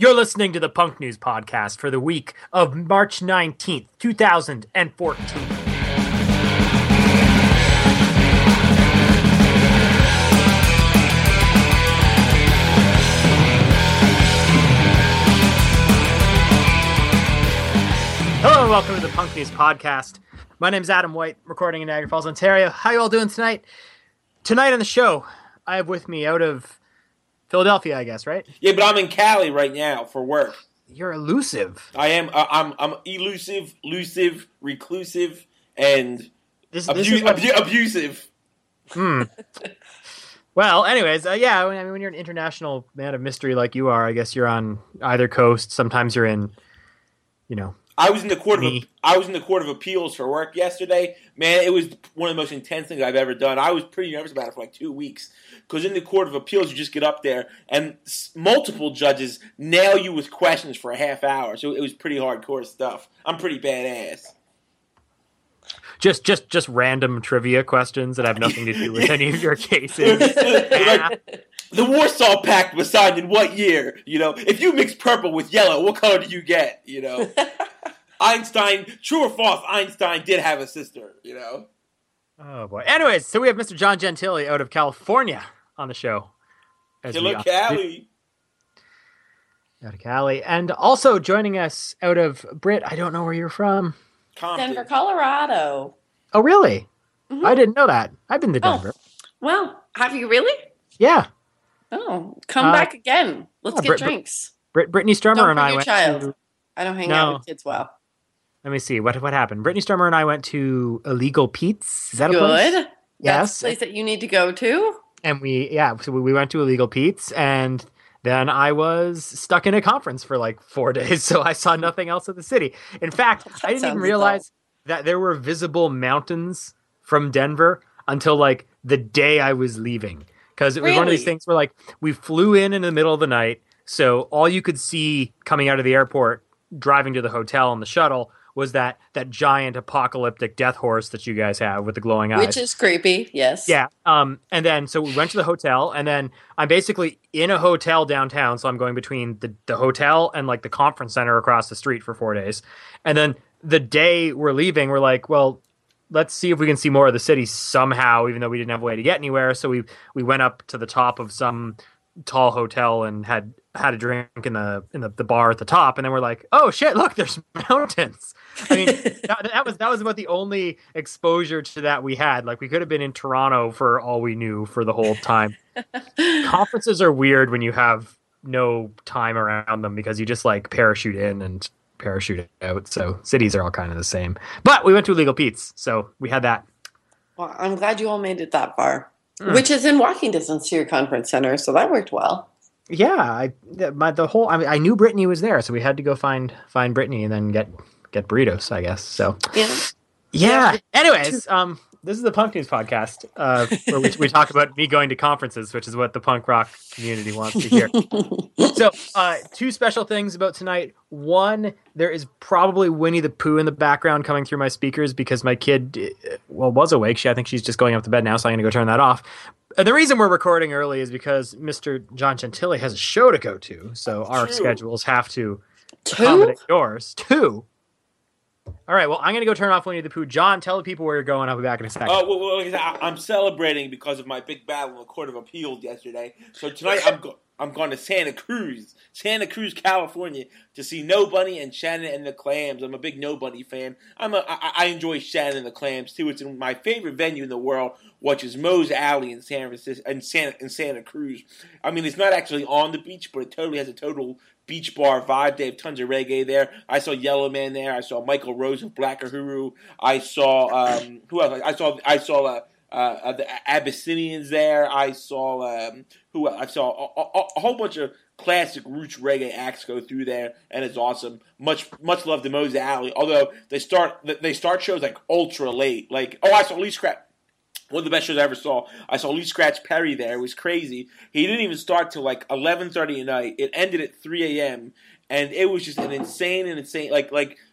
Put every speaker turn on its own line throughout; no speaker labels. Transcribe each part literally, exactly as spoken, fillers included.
You're listening to the Punk News Podcast for the week of March nineteenth, two thousand fourteen. Hello and welcome to the Punk News Podcast. My name's Adam White, recording in Niagara Falls, Ontario. How you all doing tonight? Tonight on the show, I have with me out of Philadelphia, I guess, right?
Yeah, but I'm in Cali right now for work.
You're elusive.
I am. Uh, I'm. I'm elusive, elusive, reclusive, and
This,
abu-
this is what,
abu- abusive.
Hmm. Well, anyways, uh, yeah. I mean, when you're an international man of mystery like you are, I guess you're on either coast. Sometimes you're in, you know.
I was in the court of
Me.
I was in the court of appeals for work yesterday. Man, it was one of the most intense things I've ever done. I was pretty nervous about it for like two weeks because in the court of appeals, you just get up there and s- multiple judges nail you with questions for a half hour. So it was pretty hardcore stuff. I'm pretty badass.
Just, just, just random trivia questions that have nothing to do with any of your cases.
Like, the Warsaw Pact was signed in what year? You know, if you mix purple with yellow, what color do you get? You know, Einstein, true or false? Einstein did have a sister. You know.
Oh boy. Anyways, so we have Mister John Gentili out of California on the show. As we
Hello,
often
Cali.
do. Out of Cali, and also joining us out of Brit. I don't know where you're from.
Compton.
Denver, Colorado.
Oh, really?
Mhm.
I didn't know that. I've been to
Oh.
Denver.
Well, have you really?
Yeah.
Oh, come
Uh,
back again. Let's
oh,
get
Brit-
drinks.
Brit- Brittany Strummer
Don't
and
bring
I
your
went
child.
to.
I don't hang
No.
out with kids well.
Let me see what what happened. Brittany Strummer and I went to Illegal Pete's. Is that a place?
Good.
Yes.
That's the place that you need to go to.
And we yeah, so we we went to Illegal Pete's, and then I was stuck in a conference for like four days, so I saw nothing else of the city. In fact,
That
I didn't even
sounds
realize that there were visible mountains from Denver until like the day I was leaving. Because it was one of these
Really?
things where like we flew in in the middle of the night, so all you could see coming out of the airport, driving to the hotel on the shuttle, was that that giant apocalyptic death horse that you guys have with the glowing eyes.
Which is creepy, yes.
Yeah. Um, and then, so we went to the hotel, and then I'm basically in a hotel downtown. So I'm going between the, the hotel and like the conference center across the street for four days. And then the day we're leaving, we're like, well, let's see if we can see more of the city somehow, even though we didn't have a way to get anywhere. So we, we went up to the top of some tall hotel and had, had a drink in the, in the, the bar at the top. And then we're like, oh shit, look, there's mountains. I mean, that, that was that was about the only exposure to that we had. Like, we could have been in Toronto for all we knew for the whole time. Conferences are weird when you have no time around them because you just like parachute in and parachute out. So cities are all kind of the same. But we went to Illegal Pete's, so we had that.
Well, I'm glad you all made it that far.
Mm.
Which is in walking distance to your conference center, so that worked well.
Yeah, I the, my the whole I mean, I knew Brittany was there, so we had to go find find Brittany and then get get burritos, I guess. So
Yeah.
yeah.
Yeah.
Anyways, um, this is the Punk News Podcast, uh, where we, we talk about me going to conferences, which is what the punk rock community wants to hear. So, uh, two special things about tonight. One, there is probably Winnie the Pooh in the background coming through my speakers because my kid, uh, well, was awake. She, I think she's just going up to bed now, so I'm going to go turn that off. And the reason we're recording early is because Mister John Gentili has a show to go to, so our
True.
schedules have to
Two?
accommodate yours. Two. All right, well, I'm going to go turn off Winnie the Pooh. John, tell the people where you're going. I'll be back in a second.
Oh, well, well, like I said, I- I'm celebrating because of my big battle in the Court of Appeals yesterday. So tonight I'm go- I'm going to Santa Cruz, Santa Cruz, California, to see Nobody and Shannon and the Clams. I'm a big Nobody fan. I'm a I, I enjoy Shannon and the Clams too. It's in my favorite venue in the world, which is Moe's Alley in San Francisco in Santa in Santa Cruz. I mean, it's not actually on the beach, but it totally has a total beach bar vibe. They have tons of reggae there. I saw Yellow Man there. I saw Michael Rose of Black Uhuru. I saw um, who else? I saw I saw uh, uh, the Abyssinians there. I saw um, who else? I saw a, a, a whole bunch of classic roots reggae acts go through there, and it's awesome. Much much love to Moe's Alley. Although they start they start shows like ultra late. Like oh, I saw Lee Scrap. One of the best shows I ever saw. I saw Lee Scratch Perry there. It was crazy. He didn't even start till like eleven thirty at night. It ended at three a.m. And it was just an insane and insane, like like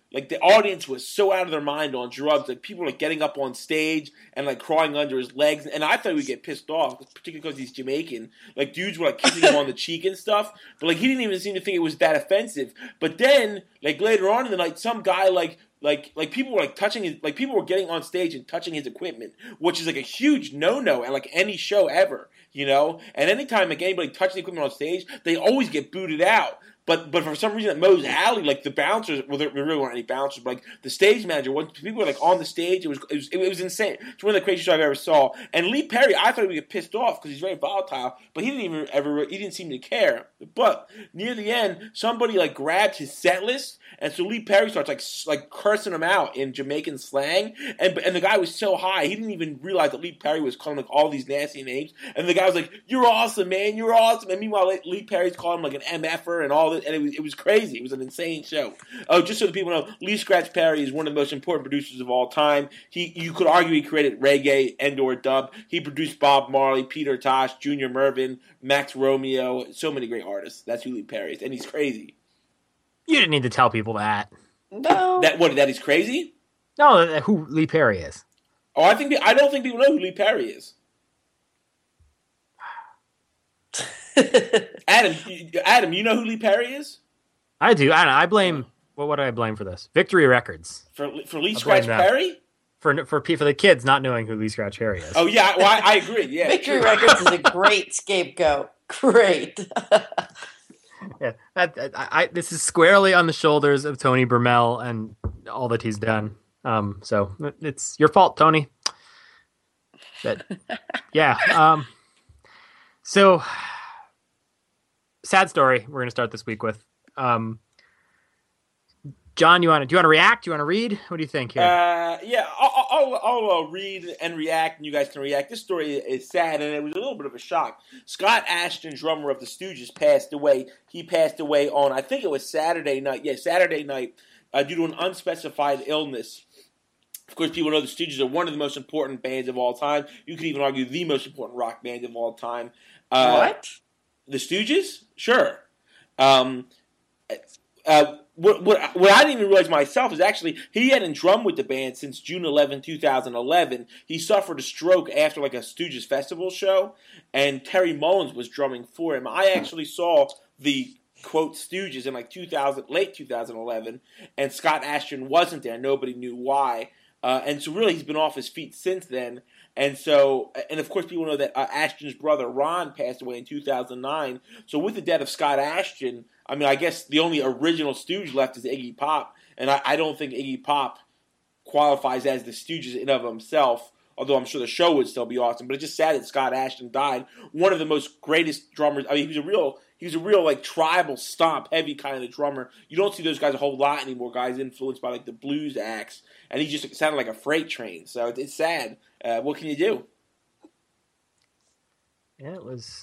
like the audience was so out of their mind on drugs. Like people were like getting up on stage and like crawling under his legs. And I thought he would get pissed off, particularly because he's Jamaican. Like dudes were like kissing him on the cheek and stuff. But like he didn't even seem to think it was that offensive. But then like later on in the night, some guy like. Like, like people were like touching his, like people were getting on stage and touching his equipment, which is like a huge no-no at like any show ever, you know. And anytime like anybody touches the equipment on stage, they always get booted out. But but for some reason at Moe's Alley, like the bouncers, well, there really weren't any bouncers, but like the stage manager, when people were like on the stage, it was it was, it was insane. It's one of the craziest shows I've ever saw. And Lee Perry, I thought he would get pissed off because he's very volatile, but he didn't even ever he didn't seem to care. But near the end, somebody like grabbed his set list, and so Lee Perry starts like like cursing him out in Jamaican slang, and and the guy was so high he didn't even realize that Lee Perry was calling like all these nasty names, and the guy was like, "You're awesome, man, you're awesome," and meanwhile Lee Perry's calling him like an M F-er and all this, and it was it was crazy. It was an insane show. Oh, just so the people know, Lee Scratch Perry is one of the most important producers of all time. He you could argue he created reggae and or dub. He produced Bob Marley, Peter Tosh, Junior Murvin, Max Romeo, so many great artists. That's who Lee Perry is, and he's crazy.
You didn't need to tell people that.
No.
That what? That he's crazy?
No, that- who Lee Perry is.
Oh, I think I don't think people know who Lee Perry is. Adam, you- Adam, you know who Lee Perry is?
I do. I, I blame. Well, what do I blame for this? Victory Records
For for Lee
I
Scratch
blame them.
Perry?
for for for the kids not knowing who Lee Scratch Perry is.
Oh yeah, well I, I agree. Yeah,
Victory Records is a great scapegoat. Great.
Yeah, that, that- I, I, this is squarely on the shoulders of Tony Bermel and all that he's done. Um, so it's your fault, Tony. But yeah. Um, so sad story. We're gonna start this week with. Um, John, you want to do you want to react? Do you want to read? What do you think here?
Uh, yeah, I'll, I'll, I'll uh, read and react, and you guys can react. This story is sad, and it was a little bit of a shock. Scott Ashton, drummer of the Stooges, passed away. He passed away on, I think it was Saturday night. Yeah, Saturday night, uh, due to an unspecified illness. Of course, people know the Stooges are one of the most important bands of all time. You could even argue the most important rock band of all time. Uh,
What?
The Stooges? Sure. Um, uh, what, what, what I didn't even realize myself is actually he hadn't drummed with the band since June eleventh, twenty eleven. He suffered a stroke after like a Stooges festival show, and Terry Mullins was drumming for him. I actually saw the quote Stooges in like two thousand, late twenty eleven, and Scott Ashton wasn't there. Nobody knew why. Uh, and so really he's been off his feet since then. And so, and of course people know that uh, Ashton's brother Ron passed away in two thousand nine. So with the death of Scott Ashton, I mean, I guess the only original Stooge left is Iggy Pop. And I, I don't think Iggy Pop qualifies as the Stooges in and of himself, although I'm sure the show would still be awesome. But it's just sad that Scott Ashton died. One of the most greatest drummers. I mean, he was a real, he was a real like tribal stomp heavy kind of drummer. You don't see those guys a whole lot anymore. Guys influenced by like the blues acts, and he just sounded like a freight train. So it's, it's sad. Uh, what can you do?
Yeah, it was.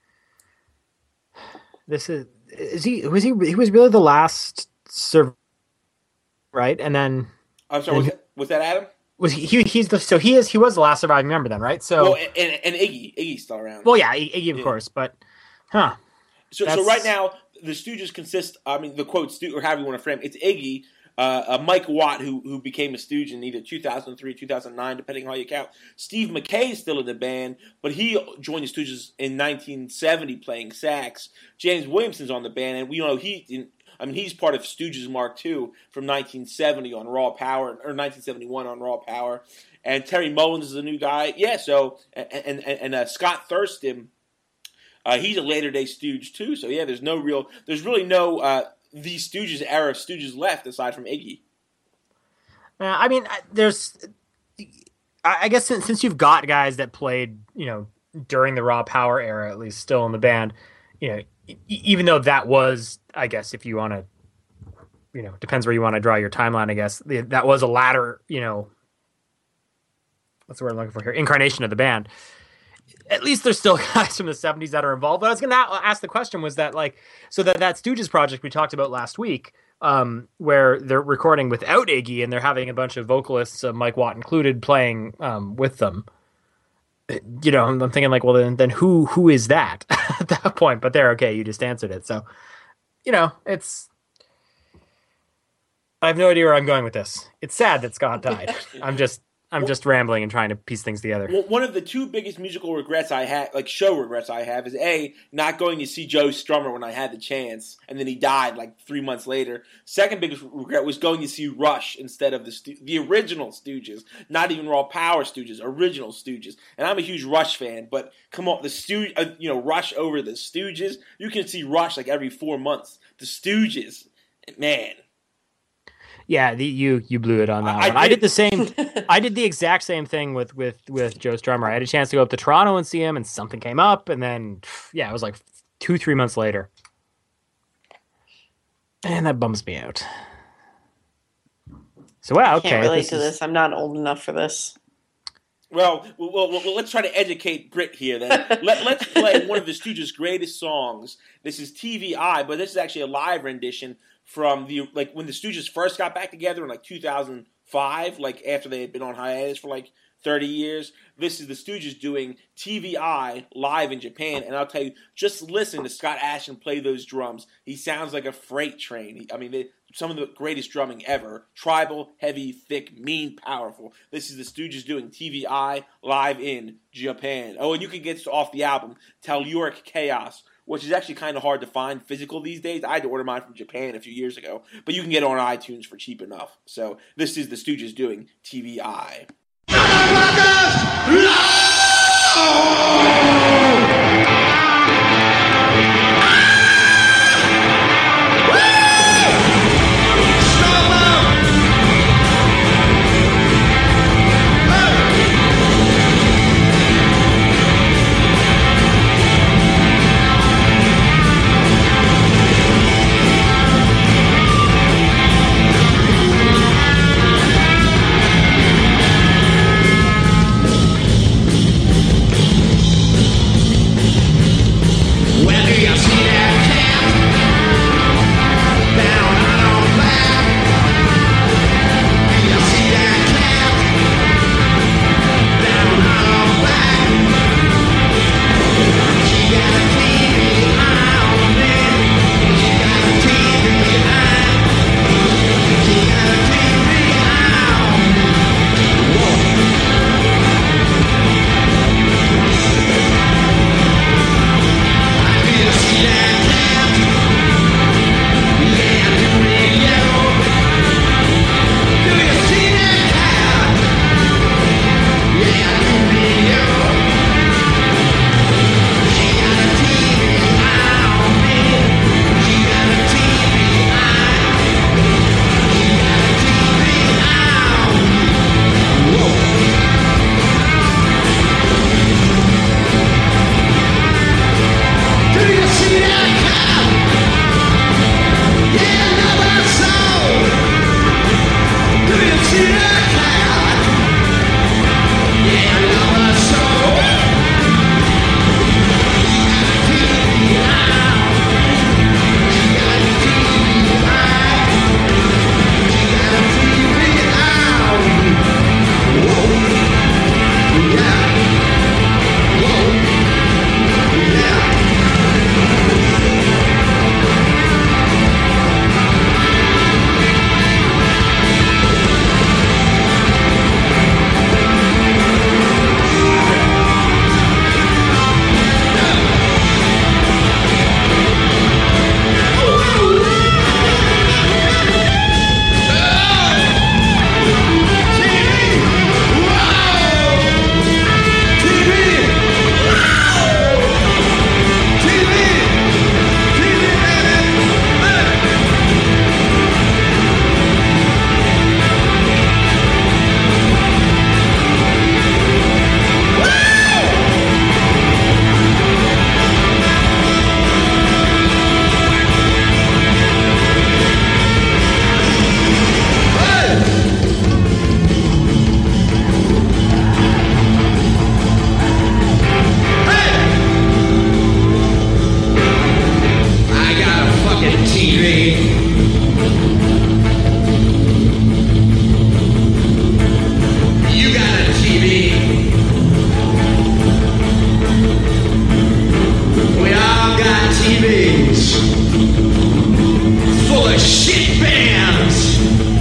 This is is he was he he was really the last serv right? And then
I'm sorry. Was that, was that Adam?
was he, he he's the so he is he was the last surviving member then, right? So
Well, and, and, and Iggy, Iggy's still around.
well, yeah, Iggy of
Yeah.
course, but huh?
So, so
That's-
right now, the Stooges consist, I mean, the quote, Sto- or however you want to frame it, it's Iggy, uh, uh, Mike Watt, who who became a Stooge in either two thousand three or two thousand nine, depending on how you count. Steve McKay is still in the band, but he joined the Stooges in nineteen seventy playing sax. James Williamson's on the band, and we know he, I mean, he's part of Stooges Mark two from nineteen seventy on Raw Power, or nineteen seventy-one on Raw Power. And Terry Mullins is a new guy. Yeah, so, and, and, and uh, Scott Thurston, Uh, he's a later day Stooge too, so yeah, there's no real, there's really no uh, the Stooges era of Stooges left aside from Iggy.
Uh, I mean, I- there's. I I guess since, since you've got guys that played, you know, during the Raw Power era, at least still in the band, you know, e- even though that was, I guess, if you want to, you know, depends where you want to draw your timeline. I guess the, that was a latter, you know, what's the word I'm looking for here? Incarnation of the band. At least there's still guys from the seventies that are involved. But I was going to ask the question was that like, so that that Stooges project we talked about last week, um, where they're recording without Iggy and they're having a bunch of vocalists, uh, Mike Watt included, playing um, with them. You know, I'm, I'm thinking like, well, then, then who who is that at that point? But there, okay, you just answered it. So, you know, it's I have no idea where I'm going with this. It's sad that Scott died. I'm just I'm just rambling and trying to piece things together.
Well, one of the two biggest musical regrets I have, like show regrets I have, is A, not going to see Joe Strummer when I had the chance, and then he died like three months later. Second biggest regret was going to see Rush instead of the stu- the original Stooges, not even Raw Power Stooges, original Stooges. And I'm a huge Rush fan, but come on, the Stooges, uh, you know, Rush over the Stooges. You can see Rush like every four months. The Stooges, man.
Yeah, the, you you blew it on that
I,
one.
I
I
did.
did the same. I did the exact same thing with, with, with Joe Strummer. I had a chance to go up to Toronto and see him, and something came up, and then yeah, it was like two three months later, and that bums me out. So wow, okay,
Can't relate
this
to
is-
this. I'm not old enough for this.
Well, well, well, well, let's try to educate Britt here then. Let, let's play one of the Stooges' greatest songs. This is T V I, but this is actually a live rendition from the like when the Stooges first got back together in like two thousand five, like after they had been on hiatus for like thirty years. This is the Stooges doing T V I live in Japan, and I'll tell you, just listen to Scott Asheton play those drums. He sounds like a freight train. He, I mean, they, some of the greatest drumming ever. Tribal, heavy, thick, mean, powerful. This is the Stooges doing T V I live in Japan. Oh, and you can get this off the album Telluric Chaos, which is actually kind of hard to find physical these days. I had to order mine from Japan a few years ago, but you can get it on iTunes for cheap enough. So this is the Stooges doing T V I.
T Vs full of shit bands.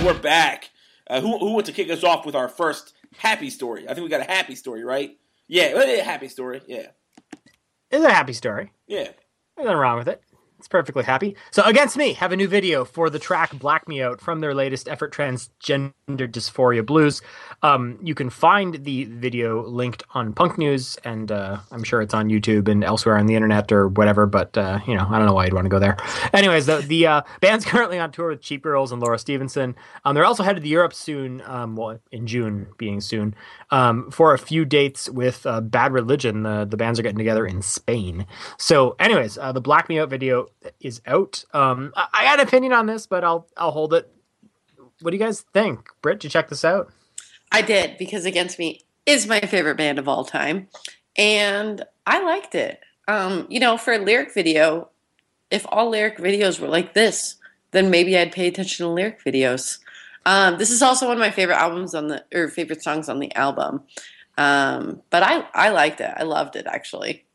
and we're back. Uh, who who wants to kick us off with our first happy story? I think we got a happy story, right? Yeah, a happy story. Yeah,
It's a happy story.
yeah.
There's nothing wrong with it. It's perfectly happy. So Against Me have a new video for the track Black Me Out from their latest effort, Transgender Dysphoria Blues. Um, you can find the video linked on Punk News, and uh, I'm sure it's on YouTube and elsewhere on the internet or whatever, but uh, you know, I don't know why you'd want to go there. Anyways, the, the uh, band's currently on tour with Cheap Girls and Laura Stevenson. Um, they're also headed to Europe soon, um, well, in June, being soon, um, for a few dates with uh, Bad Religion. The, the bands are getting together in Spain. So anyways, uh, the Black Me Out video is out. Um, I, I got an opinion on this, but I'll I'll hold it. What do you guys think? Britt, did you check this out?
I did, because Against Me is my favorite band of all time, and I liked it. Um, you know, for a lyric video, if all lyric videos were like this, then maybe I'd pay attention to lyric videos. Um, this is also one of my favorite albums on the or favorite songs on the album. Um, but I I liked it. I loved it, actually.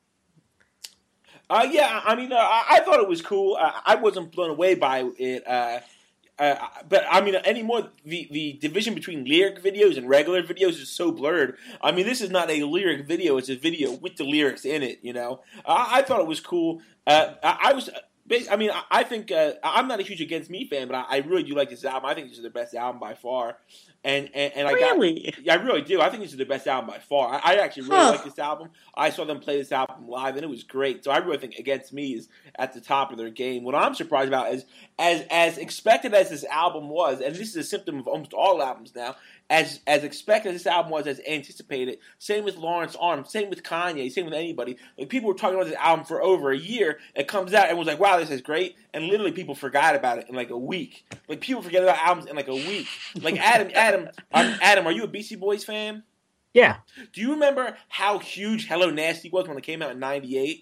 Uh, yeah, I mean, uh, I, I thought it was cool. Uh, I wasn't blown away by it. Uh, uh, but, I mean, anymore, the, the division between lyric videos and regular videos is so blurred. I mean, this is not a lyric video. It's a video with the lyrics in it, you know. I, I thought it was cool. Uh, I, I was... I mean, I think uh, I'm not a huge Against Me fan, but I, I really do like this album. I think this is their best album by far, and and, and I
really,
got, yeah, I really do. I think this is their best album by far. I, I actually really
huh.
like this album. I saw them play this album live, and it was great. So I really think Against Me is at the top of their game. What I'm surprised about is, as as expected as this album was, and this is a symptom of almost all albums now. As as expected as this album was, as anticipated. Same with Lawrence Arms, same with Kanye, same with anybody. Like, people were talking about this album for over a year. It comes out, everyone's like, "Wow, this is great," and literally people forgot about it in like a week. Like, people forget about albums in like a week. Like Adam, Adam, um, Adam, are you a Beastie Boys fan?
Yeah.
Do you remember how huge Hello Nasty was when it came out in ninety-eight?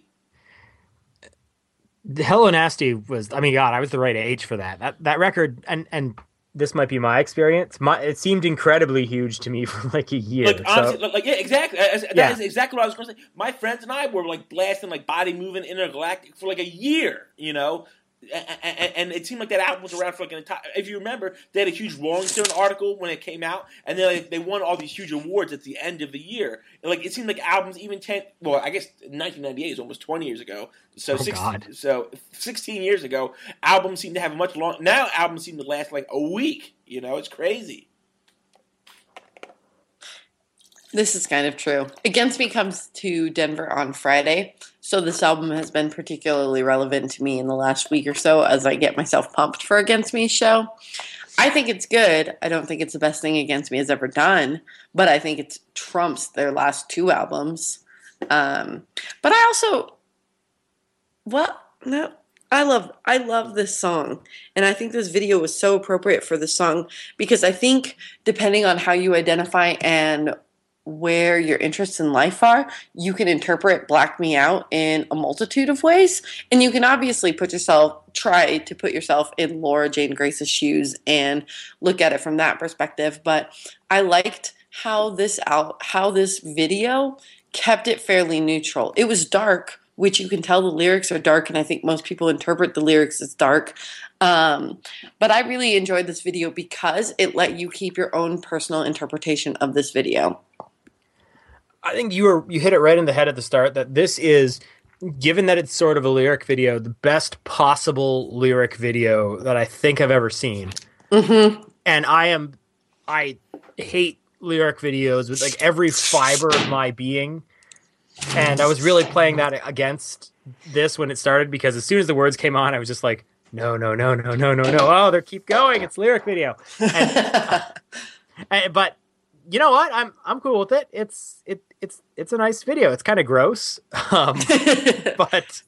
The Hello Nasty was, I mean, God, I was the right age for that. That that record, and and this might be my experience. My it seemed incredibly huge to me for like a year.
Like, honestly,
so.
like, like yeah, exactly. That
Yeah.
is exactly what I was going to say. My friends and I were like blasting like Body Moving Intergalactic for like a year, you know. And, and it seemed like that album was around for like an entire. If you remember, they had a huge Rolling Stone article when it came out, and then like, they won all these huge awards at the end of the year. And, like, it seemed like albums even ten. Well, I guess nineteen ninety-eight is almost twenty years ago. So
oh,
sixteen,
God.
so sixteen years ago, albums seem to have a much long. Now albums seem to last like a week. You know, it's crazy.
This is kind of true. Against Me comes to Denver on Friday, so this album has been particularly relevant to me in the last week or so as I get myself pumped for Against Me's show. I think it's good. I don't think it's the best thing Against Me has ever done, but I think it trumps their last two albums. Um, but I also, well, no, I love, I love this song, and I think this video was so appropriate for the song because I think depending on how you identify and where your interests in life are, you can interpret Black Me Out in a multitude of ways. And you can obviously put yourself, try to put yourself in Laura Jane Grace's shoes and look at it from that perspective. But I liked how this out, how this video kept it fairly neutral. It was dark, which you can tell the lyrics are dark, and I think most people interpret the lyrics as dark. Um, but I really enjoyed this video because it let you keep your own personal interpretation of this video.
I think you were you hit it right in the head at the start that this is, given that it's sort of a lyric video, the best possible lyric video that I think I've ever seen.
Mm-hmm.
And I am, I hate lyric videos with like every fiber of my being. And I was really playing that against this when it started because as soon as the words came on, I was just like, no, no, no, no, no, no, no. Oh, they keep going. It's lyric video. And, and, but you know what? I'm I'm cool with it. It's it it's it's a nice video. It's kind of gross, um, but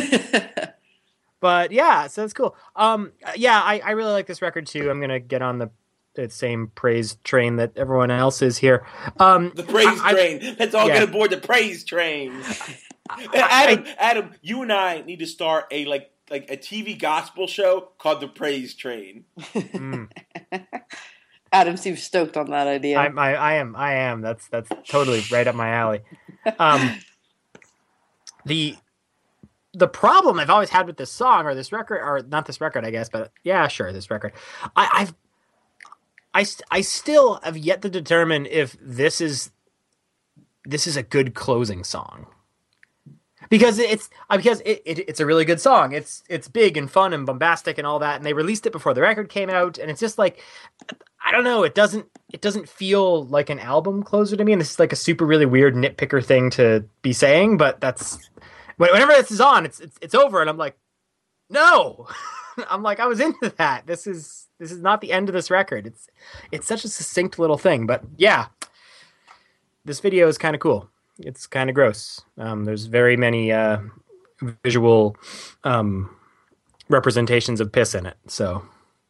but yeah, so it's cool. Um, yeah, I, I really like this record too. I'm gonna get on the, the same praise train that everyone else is here. Um,
the praise
I,
train. Let's all
yeah.
get aboard the praise train.
I,
Adam,
I,
Adam, you and I need to start a like like a T V gospel show called the Praise Train.
mm.
Adam seems stoked on that idea.
I, I, I am. I am. That's that's totally right up my alley. Um, the the problem I've always had with this song or this record, or not this record, I guess, but yeah, sure, this record. I, I've I, st- I still have yet to determine if this is this is a good closing song. Because it's because it, it, it's a really good song. It's it's big and fun and bombastic and all that. And they released it before the record came out, and it's just like, I don't know. It doesn't it doesn't feel like an album closer to me. And this is like a super really weird nitpicker thing to be saying, but that's whenever this is on, it's it's, it's over, and I'm like, no. I'm like, I was into that. This is this is not the end of this record. It's it's such a succinct little thing, but yeah, this video is kind of cool. It's kind of gross. Um, there's very many uh, visual um, representations of piss in it. So,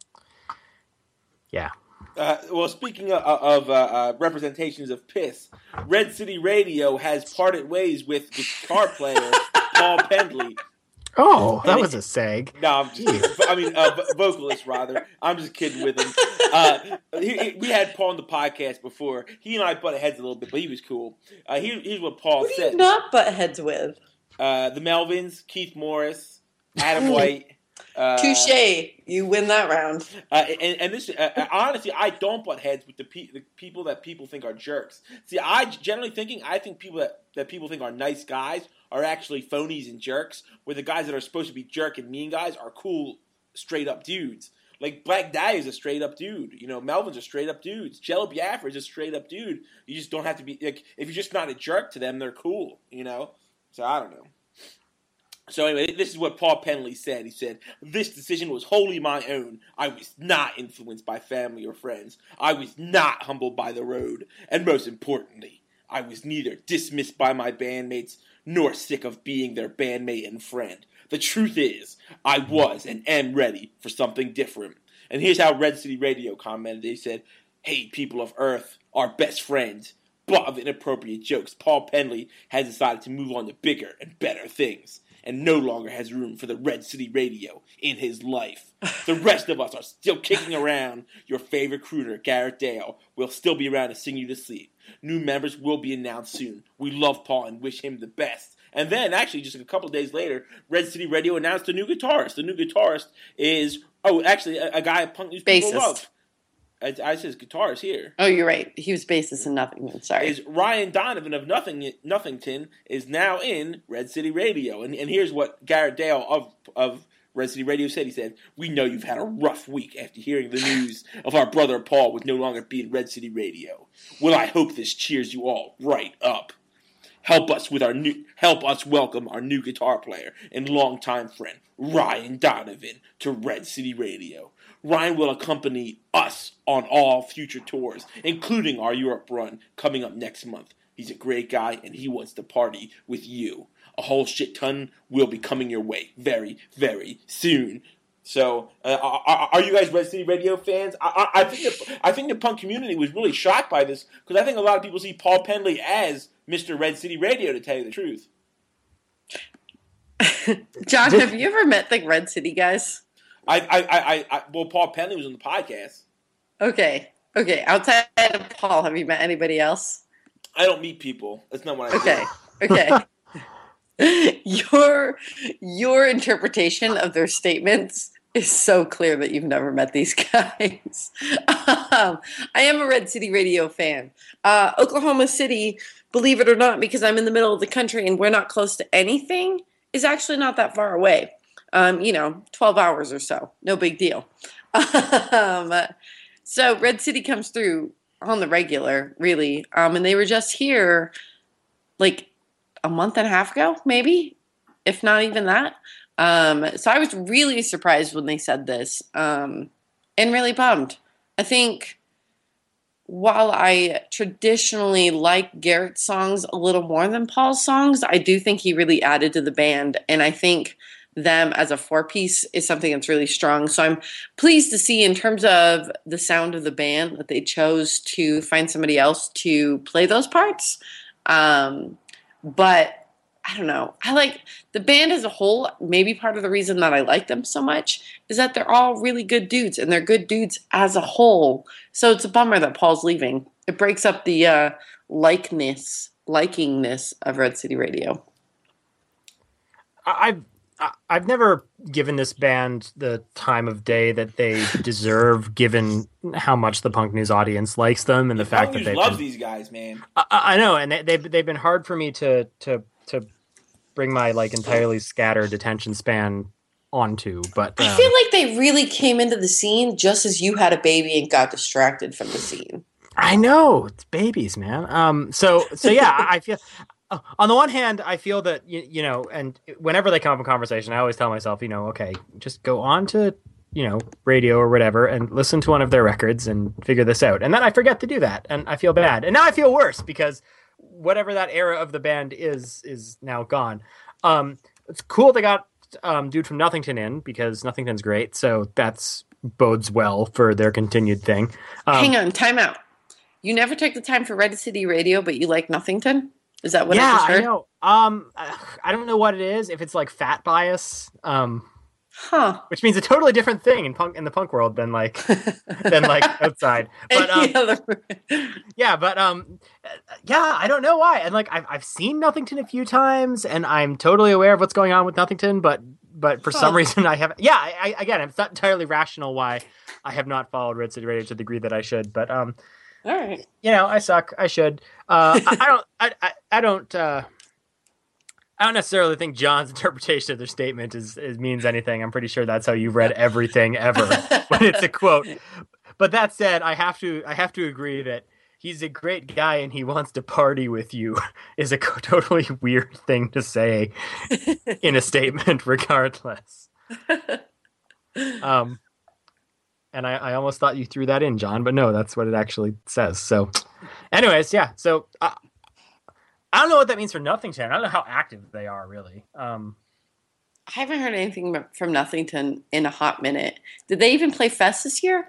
yeah.
Uh, well, speaking of, of uh, uh, representations of piss, Red City Radio has parted ways with guitar player Paul Pendley.
Oh, that was a seg.
No, I'm just, I mean, uh, vocalist, rather. I'm just kidding with him. Uh, he, he, we had Paul on the podcast before. He and I butted heads a little bit, but he was cool. Uh, here, here's what Paul
Who
said.
do you not butt heads with?
Uh, the Melvins, Keith Morris, Adam White. Uh,
Touche. You win that round.
Uh, and, and this, uh, honestly, I don't butt heads with the, pe- the people that people think are jerks. See, I generally thinking, I think people that, that people think are nice guys are actually phonies and jerks, where the guys that are supposed to be jerk and mean guys are cool, straight up dudes. Like Black Dahlia is a straight up dude. You know, Melvin's a straight up dude. Jello Biafra is a straight up dude. You just don't have to be like, if you're just not a jerk to them, they're cool. You know, so I don't know. So anyway, this is what Paul Pendley said. He said, "This decision was wholly my own. I was not influenced by family or friends. I was not humbled by the road. And most importantly, I was neither dismissed by my bandmates nor sick of being their bandmate and friend. The truth is, I was and am ready for something different." And here's how Red City Radio commented. They said, "Hey, people of Earth, our best friends, butt of inappropriate jokes, Paul Pendley has decided to move on to bigger and better things, and no longer has room for the Red City Radio in his life. The rest of us are still kicking around. Your favorite crooner, Garrett Dale, will still be around to sing you to sleep. New members will be announced soon. We love Paul and wish him the best." And then, actually, just a couple of days later, Red City Radio announced a new guitarist. The new guitarist is, oh, actually, a, a guy at Punk News People Love. I, I says guitarist here.
Oh, you're right. He was bassist in Nothington. Sorry.
Is Ryan Donovan of Nothing Nothington is now in Red City Radio. And, and here's what Garrett Dale of of Red City Radio said. He said, "We know you've had a rough week after hearing the news of our brother Paul would no longer be in Red City Radio. Well, I hope this cheers you all right up. Help us with our new help us welcome our new guitar player and longtime friend, Ryan Donovan, to Red City Radio. Ryan will accompany us on all future tours, including our Europe run coming up next month. He's a great guy, and he wants to party with you. A whole shit ton will be coming your way very, very soon." So, uh, are, are you guys Red City Radio fans? I, I, I think the, I think the punk community was really shocked by this, because I think a lot of people see Paul Pendley as Mister Red City Radio, to tell you the truth.
John, have you ever met the Red City guys?
I, I, I, I, well, Paul Pendley was on the podcast.
Okay. Okay. Outside of Paul, have you met anybody else?
I don't meet people. That's not what I
Okay.
do.
Okay. your your interpretation of their statements is so clear that you've never met these guys. um, I am a Red City Radio fan. Uh, Oklahoma City, believe it or not, because I'm in the middle of the country and we're not close to anything, is actually not that far away. Um, you know, twelve hours or so. No big deal. um, so Red City comes through on the regular, really. Um, and they were just here like a month and a half ago, maybe, if not even that. Um, so I was really surprised when they said this, um, and really bummed. I think while I traditionally like Garrett's songs a little more than Paul's songs, I do think he really added to the band, and I think them as a four-piece is something that's really strong. So I'm pleased to see, in terms of the sound of the band, that they chose to find somebody else to play those parts. Um, but I don't know. I like the band as a whole. Maybe part of the reason that I like them so much is that they're all really good dudes, and they're good dudes as a whole. So it's a bummer that Paul's leaving. It breaks up the uh, likeness, likingness of Red City Radio.
I've I, I've never given this band the time of day that they deserve, given how much the Punk News audience likes them and the,
the
fact
Punk
that
News
they
loves these guys, man.
I, I know, and they, they've they've been hard for me to to to bring my like entirely scattered attention span onto. But um,
I feel like they really came into the scene just as you had a baby and got distracted from the scene.
I know, it's babies, man. Um, so so yeah, I feel. On the one hand, I feel that, you, you know, and whenever they come up in conversation, I always tell myself, you know, okay, just go on to, you know, radio or whatever and listen to one of their records and figure this out. And then I forget to do that, and I feel bad. And now I feel worse because whatever that era of the band is, is now gone. Um, it's cool they got um, dude from Nothington in, because Nothington's great, so that's bodes well for their continued thing. Um,
Hang on, time out. You never took the time for Red City Radio, but you like Nothington? Is that what
yeah,
I just heard?
I know. Um, I don't know what it is. If it's like fat bias, um,
huh?
Which means a totally different thing in punk in the punk world than like than like outside. But um,
other...
yeah, but um, yeah, I don't know why. And like I've I've seen Nothington a few times, and I'm totally aware of what's going on with Nothington. But but for huh. some reason, I haven't. Yeah, I, I again, it's not entirely rational why I have not followed Red City Radio to the degree that I should. But um.
All right.
You know, I suck. I should. Uh, I, I don't. I. I, I don't. Uh, I don't necessarily think John's interpretation of their statement is, is means anything. I'm pretty sure that's how you've read everything ever when it's a quote. But that said, I have to. I have to agree that he's a great guy and he wants to party with you is a totally weird thing to say in a statement, regardless. Um. And I, I almost thought you threw that in, John, but no, that's what it actually says. So, anyways, yeah. So uh, I don't know what that means for Nothington. I don't know how active they are, really. Um,
I haven't heard anything from Nothington in a hot minute. Did they even play Fest this year?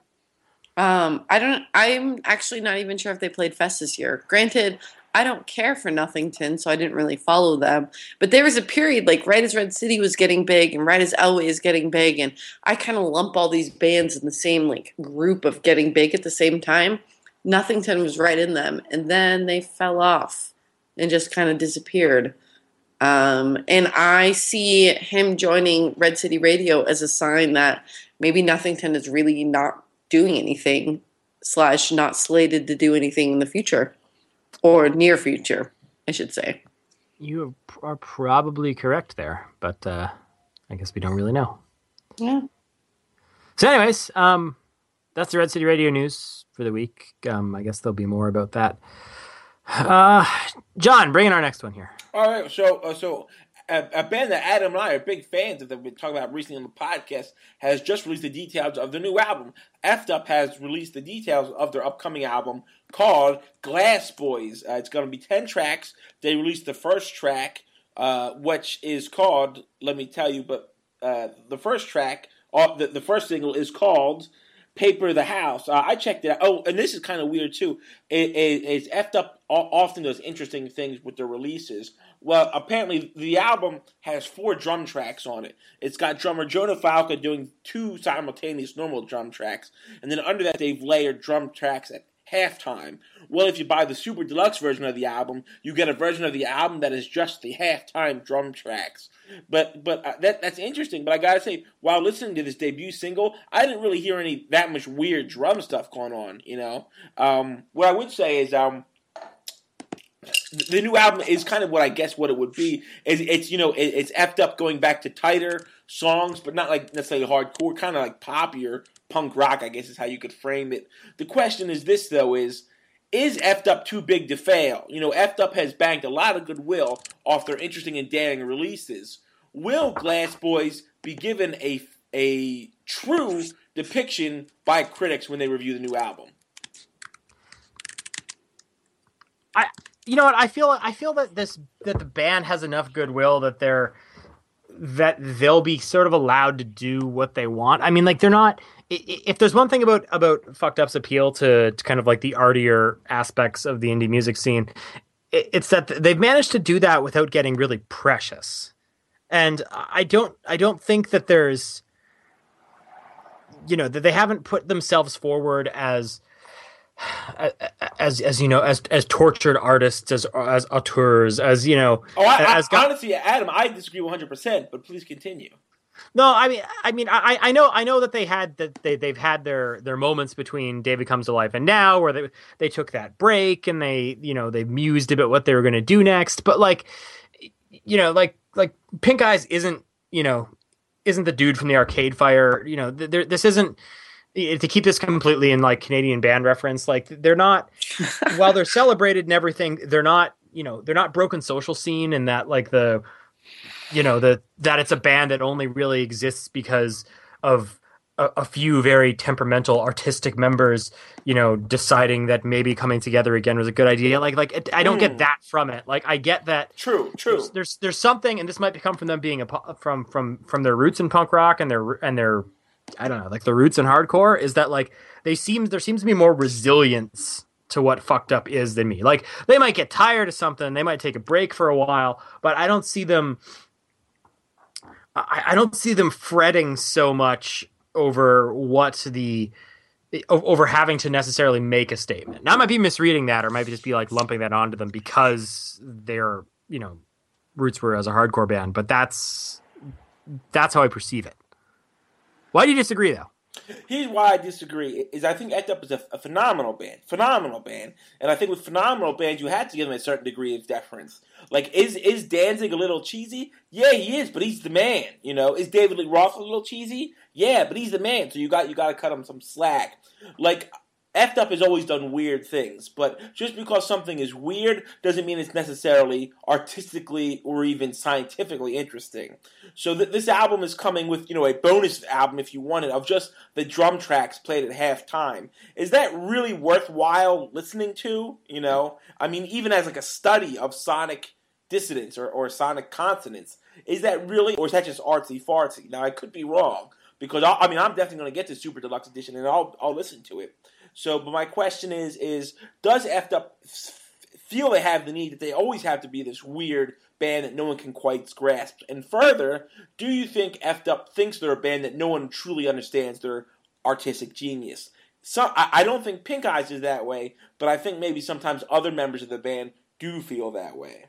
Um, I don't. I'm actually not even sure if they played Fest this year. Granted, I don't care for Nothington, so I didn't really follow them. But there was a period, like right as Red City was getting big and right as Elway is getting big, and I kind of lump all these bands in the same like group of getting big at the same time. Nothington was right in them, and then they fell off and just kind of disappeared. Um, and I see him joining Red City Radio as a sign that maybe Nothington is really not doing anything, slash not slated to do anything in the future. Or near future, I should say.
You are probably correct there, but uh, I guess we don't really know.
Yeah.
So anyways, um, that's the Red City Radio news for the week. Um, I guess there'll be more about that. Uh, John, bring in our next one here.
All right, so uh, so a, a band that Adam and I are big fans of that we've been talking about recently on the podcast has just released the details of their new album. F D U P has released the details of their upcoming album called Glass Boys. Uh, it's going to be ten tracks. They released the first track, uh, which is called, let me tell you, but uh, the first track, uh, the, the first single is called Paper the House. Uh, I checked it out. Oh, and this is kind of weird too. It, it, it's F D U P often does interesting things with their releases. Well, apparently the album has four drum tracks on it. It's got drummer Jonah Falca doing two simultaneous normal drum tracks, and then under that they've layered drum tracks at halftime. Well, if you buy the super deluxe version of the album, you get a version of the album that is just the halftime drum tracks. But but uh, that that's interesting. But I gotta say, while listening to this debut single, I didn't really hear any that much weird drum stuff going on. You know, um, what I would say is um. the new album is kind of what I guess what it would be. Is it's you know it, it's effed up going back to tighter songs, but not like necessarily hardcore, kind of like poppier punk rock, I guess is how you could frame it. The question is this though: is is F D U P too big to fail? You know, F D U P has banked a lot of goodwill off their interesting and daring releases. Will Glass Boys be given a a true depiction by critics when they review the new album?
I. You know what? I feel I feel that this that the band has enough goodwill that they're that they'll be sort of allowed to do what they want. I mean, like they're not. If there's one thing about about Fucked Up's appeal to, to kind of like the artier aspects of the indie music scene, it's that they've managed to do that without getting really precious. And I don't I don't think that there's, you know, that they haven't put themselves forward as as as you know, as as tortured artists, as as auteurs, as you know,
Oh, I,
as
I, honestly, Adam, I disagree one hundred percent. But please continue.
No, I mean, I mean, I, I know, I know that they had that they they've had their their moments between David Comes to Life and Now, where they they took that break and they, you know, they mused about what they were going to do next. But like, you know, like like Pink Eyes isn't, you know, isn't the dude from the Arcade Fire. You know, there this isn't. To keep this completely in like Canadian band reference, like they're not, while they're celebrated and everything, they're not, you know, they're not Broken Social Scene, and that like the, you know, the that it's a band that only really exists because of a, a few very temperamental artistic members, you know, deciding that maybe coming together again was a good idea. Like, like it, I don't mm. get that from it. Like, I get that.
True, true.
There's, there's there's something, and this might come from them being a from from from their roots in punk rock and their and their. I don't know, like the roots in hardcore is that like they seem there seems to be more resilience to what Fucked Up is than me. Like they might get tired of something, they might take a break for a while, but I don't see them. I, I don't see them fretting so much over what the over having to necessarily make a statement. Now I might be misreading that, or might just be like lumping that onto them because their you know roots were as a hardcore band. But that's that's how I perceive it. Why do you disagree, though?
Here's why I disagree. Is I think Act Up is a, a phenomenal band. Phenomenal band. And I think with phenomenal bands, you had to give them a certain degree of deference. Like, is is Danzig a little cheesy? Yeah, he is, but he's the man. You know, is David Lee Roth a little cheesy? Yeah, but he's the man, so you got you got to cut him some slack. Like, Effed Up has always done weird things, but just because something is weird doesn't mean it's necessarily artistically or even scientifically interesting. So th- this album is coming with, you know, a bonus album, if you want it, of just the drum tracks played at halftime. Is that really worthwhile listening to? You know, I mean, even as like a study of sonic dissonance or, or sonic consonance, is that really, or is that just artsy fartsy? Now, I could be wrong, because I'll, I mean, I'm definitely going to get the Super Deluxe Edition and I'll I'll listen to it. So, but my question is, is does Effed Up feel they have the need that they always have to be this weird band that no one can quite grasp? And further, do you think Effed Up thinks they're a band that no one truly understands their artistic genius? So, I, I don't think Pink Eyes is that way, but I think maybe sometimes other members of the band do feel that way.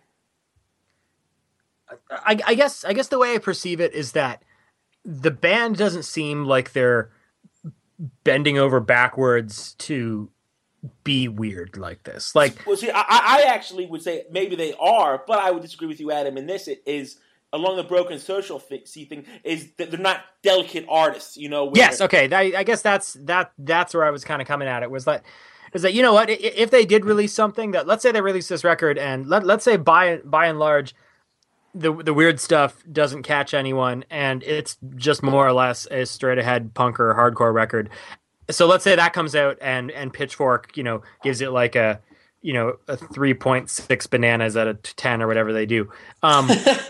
I, I guess I guess the way I perceive it is that the band doesn't seem like they're bending over backwards to be weird like this. Like,
well, see, I, I actually would say maybe they are, but I would disagree with you, Adam. In this, it is along the Broken Social see thing is that they're not delicate artists. You know? Where,
yes. Okay. I, I guess that's that. That's where I was kind of coming at it. Was that is that you know what? If they did release something that, let's say they released this record, and let let's say by by and large, the the weird stuff doesn't catch anyone, and it's just more or less a straight ahead punk or hardcore record. So let's say that comes out, and and Pitchfork, you know, gives it like a, you know, a three point six bananas out of ten or whatever they do. Um,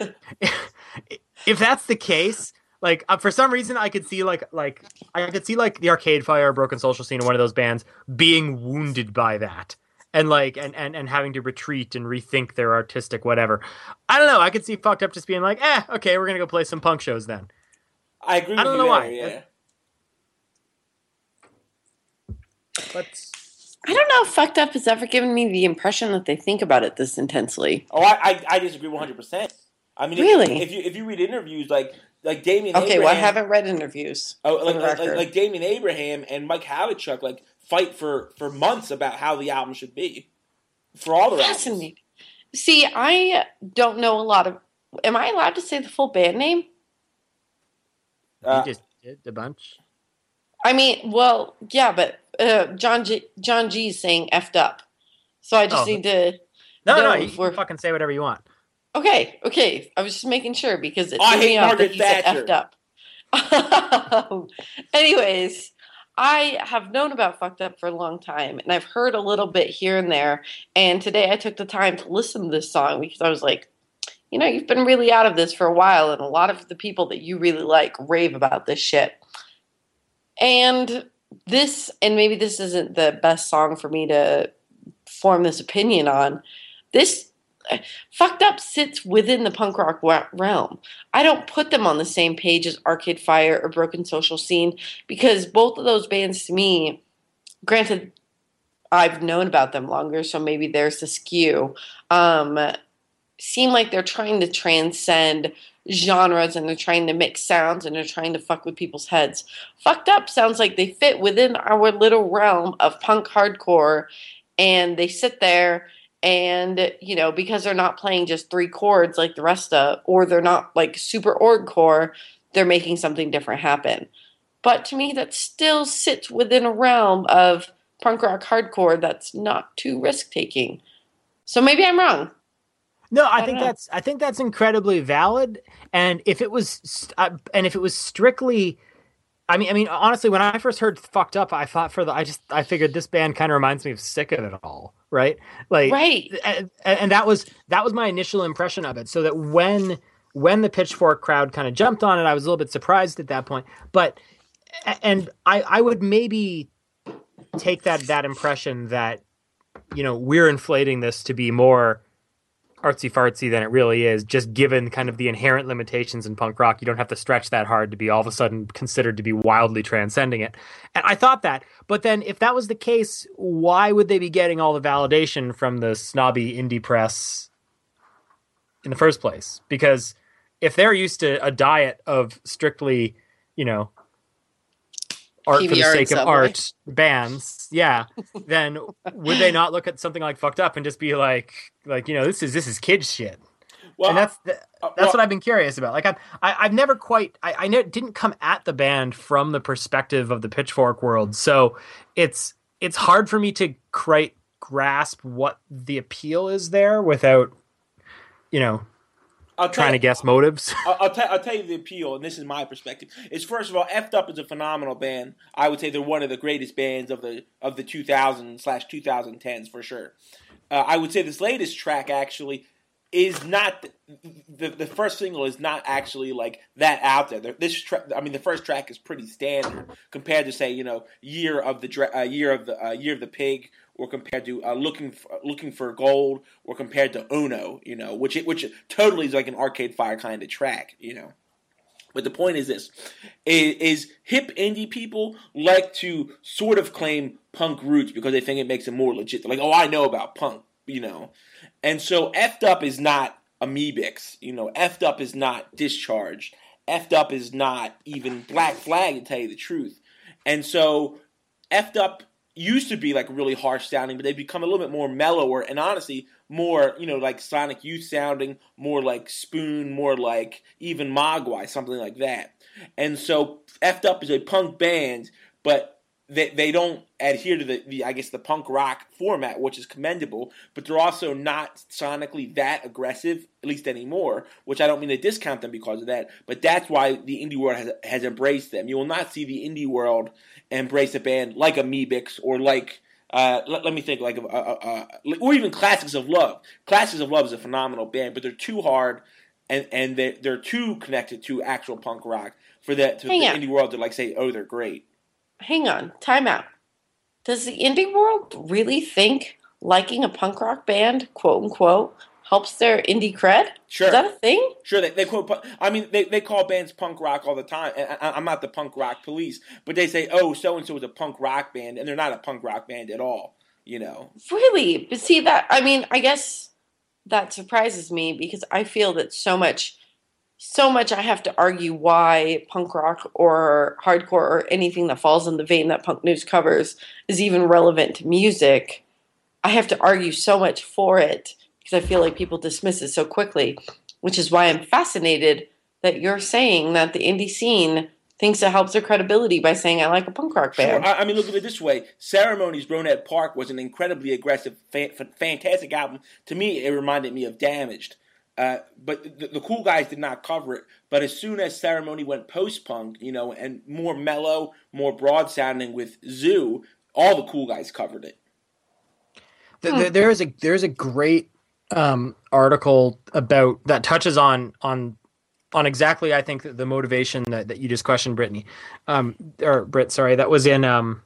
if that's the case, like uh, for some reason I could see like like I could see like the Arcade Fire, Broken Social Scene, or one of those bands being wounded by that. And like and, and, and having to retreat and rethink their artistic whatever. I don't know. I could see Fucked Up just being like, eh, okay, we're gonna go play some punk shows then.
I agree.
I don't
with
know
you
why.
There, yeah.
But
I don't know if Fucked Up has ever given me the impression that they think about it this intensely.
Oh, I I, I disagree one hundred percent. I mean,
really,
if, if you if you read interviews like like Damien,
okay,
Abraham,
well, I haven't read interviews.
Oh, like like, like like Damien Abraham and Mike Havlicek like fight for, for months about how the album should be. For all the
Fascinating. Albums. See, I don't know a lot of. Am I allowed to say the full band name?
Uh, you just did a bunch.
I mean, well, yeah, but uh, John G, John G is saying effed up, so I just
oh.
need to.
No, no, you can fucking say whatever you want.
Okay, okay. I was just making sure because it
oh,
threw me off that he said
Thatcher.
effed up. Anyways. I have known about Fucked Up for a long time, and I've heard a little bit here and there, and today I took the time to listen to this song because I was like, you know, you've been really out of this for a while, and a lot of the people that you really like rave about this shit. And this, and maybe this isn't the best song for me to form this opinion on, this Fucked Up sits within the punk rock realm. I don't put them on the same page as Arcade Fire or Broken Social Scene because both of those bands to me, granted, I've known about them longer, so maybe there's a skew. Um, seem like they're trying to transcend genres and they're trying to mix sounds and they're trying to fuck with people's heads. Fucked Up sounds like they fit within our little realm of punk hardcore, and they sit there and, you know, because they're not playing just three chords like the rest of, or they're not like super orgcore, they're making something different happen. But to me, that still sits within a realm of punk rock hardcore that's not too risk-taking. So maybe I'm wrong.
No, I,
I
think
know.
that's I think that's incredibly valid. And if it was uh, and if it was strictly, I mean, I mean, honestly, when I first heard "Fucked Up," I thought for the I just I figured this band kind of reminds me of Sick of It All, right? Like,
Right.
and, and that was that was my initial impression of it. So that when when the Pitchfork crowd kind of jumped on it, I was a little bit surprised at that point. But and I I would maybe take that that impression that, you know, we're inflating this to be more artsy fartsy than it really is, just given kind of the inherent limitations in punk rock. You don't have to stretch that hard to be all of a sudden considered to be wildly transcending it. And I thought that, but then if that was the case, why would they be getting all the validation from the snobby indie press in the first place? Because if they're used to a diet of strictly, you know, art for the
P B R
sake
and
of
Subway.
art bands, yeah, then would they not look at something like Fucked Up and just be like, like, you know, this is this is kids shit?
Well,
And that's the,
uh,
that's
well-
what I've been curious about. Like, I've I, I've never quite I I ne- didn't come at the band from the perspective of the Pitchfork world, so it's it's hard for me to quite grasp what the appeal is there without, you know,
I'll tell
trying to
you-
guess motives.
I'll, I'll, tell, I'll tell you the appeal, and this is my perspective. Is first of all, F'd Up is a phenomenal band. I would say they're one of the greatest bands of the of the two thousand slash twenty tens for sure. Uh, I would say this latest track actually is not the, the the first single is not actually like that out there. The- This tra- I mean, the first track is pretty standard compared to say, you know, year of the Dra- uh, year of the uh, year of the pig, or compared to uh, looking for, looking for gold, or compared to Uno, you know, which it, which totally is like an Arcade Fire kind of track, you know. But the point is this: is, is hip indie people like to sort of claim punk roots because they think it makes them more legit. They're like, oh, I know about punk, you know. And so F'd Up is not Amoebix, you know. F'd Up is not Discharged. F'd Up is not even Black Flag, to tell you the truth. And so F'd Up used to be like really harsh sounding, but they've become a little bit more mellower and honestly more, you know, like Sonic Youth sounding, more like Spoon, more like even Mogwai, something like that. And so F'd Up is a punk band, but they they don't adhere to the, the I guess the punk rock format, which is commendable, but they're also not sonically that aggressive, at least anymore, which I don't mean to discount them because of that, but that's why the indie world has has embraced them. You will not see the indie world embrace a band like Amoebix or like uh, let, let me think like uh, uh, uh, or even Classics of Love. Classics of Love is a phenomenal band, but they're too hard and and they're, they're too connected to actual punk rock for that to
Hang
the
on.
indie world to like say, oh, they're great.
Hang on, time out. Does the indie world really think liking a punk rock band, quote unquote, helps their indie cred?
Sure.
Is that a thing?
Sure, they, they quote. pu- I mean, they, they call bands punk rock all the time. And I, I'm not the punk rock police, but they say, "Oh, so and so is a punk rock band," and they're not a punk rock band at all. You know,
Really? But see that, I mean, I guess that surprises me because I feel that so much, so much I have to argue why punk rock or hardcore or anything that falls in the vein that Punk News covers is even relevant to music. I have to argue so much for it because I feel like people dismiss it so quickly, which is why I'm fascinated that you're saying that the indie scene thinks it helps their credibility by saying I like a punk rock
sure.
band.
I, I mean, look at it this way: Ceremonies, Bronette Park was an incredibly aggressive, fa- fa- fantastic album. To me, it reminded me of Damaged. Uh, but the, the cool guys did not cover it. But as soon as Ceremony went post-punk, you know, and more mellow, more broad-sounding with Zoo, all the cool guys covered it.
Th- th- There is a there is a great um, article about that touches on on on exactly I think the motivation that, that you just questioned, Brittany, um, or Britt, sorry, that was in um,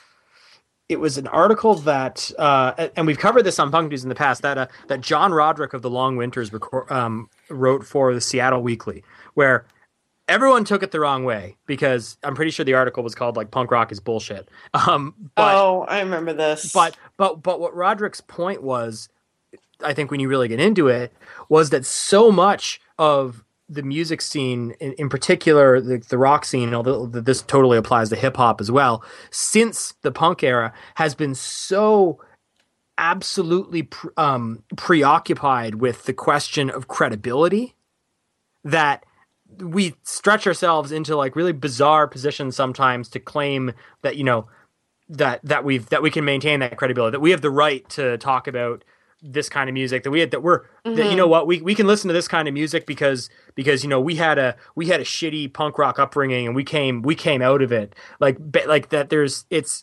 it was an article that uh, and we've covered this on Punk News in the past that uh, that John Roderick of the Long Winters record, um, wrote for the Seattle Weekly, where everyone took it the wrong way because I'm pretty sure the article was called like "Punk Rock is Bullshit." Um, but,
oh, I remember this.
But but but what Roderick's point was, I think when you really get into it, was that so much of the music scene, in, in particular the, the rock scene, although this totally applies to hip hop as well, since the punk era, has been so absolutely pre- um, preoccupied with the question of credibility that we stretch ourselves into like really bizarre positions sometimes to claim that, you know, that that we've that we can maintain that credibility, that we have the right to talk about this kind of music, that we had that we're mm-hmm. that, you know what, we we can listen to this kind of music because because you know we had a we had a shitty punk rock upbringing and we came we came out of it like like that. There's it's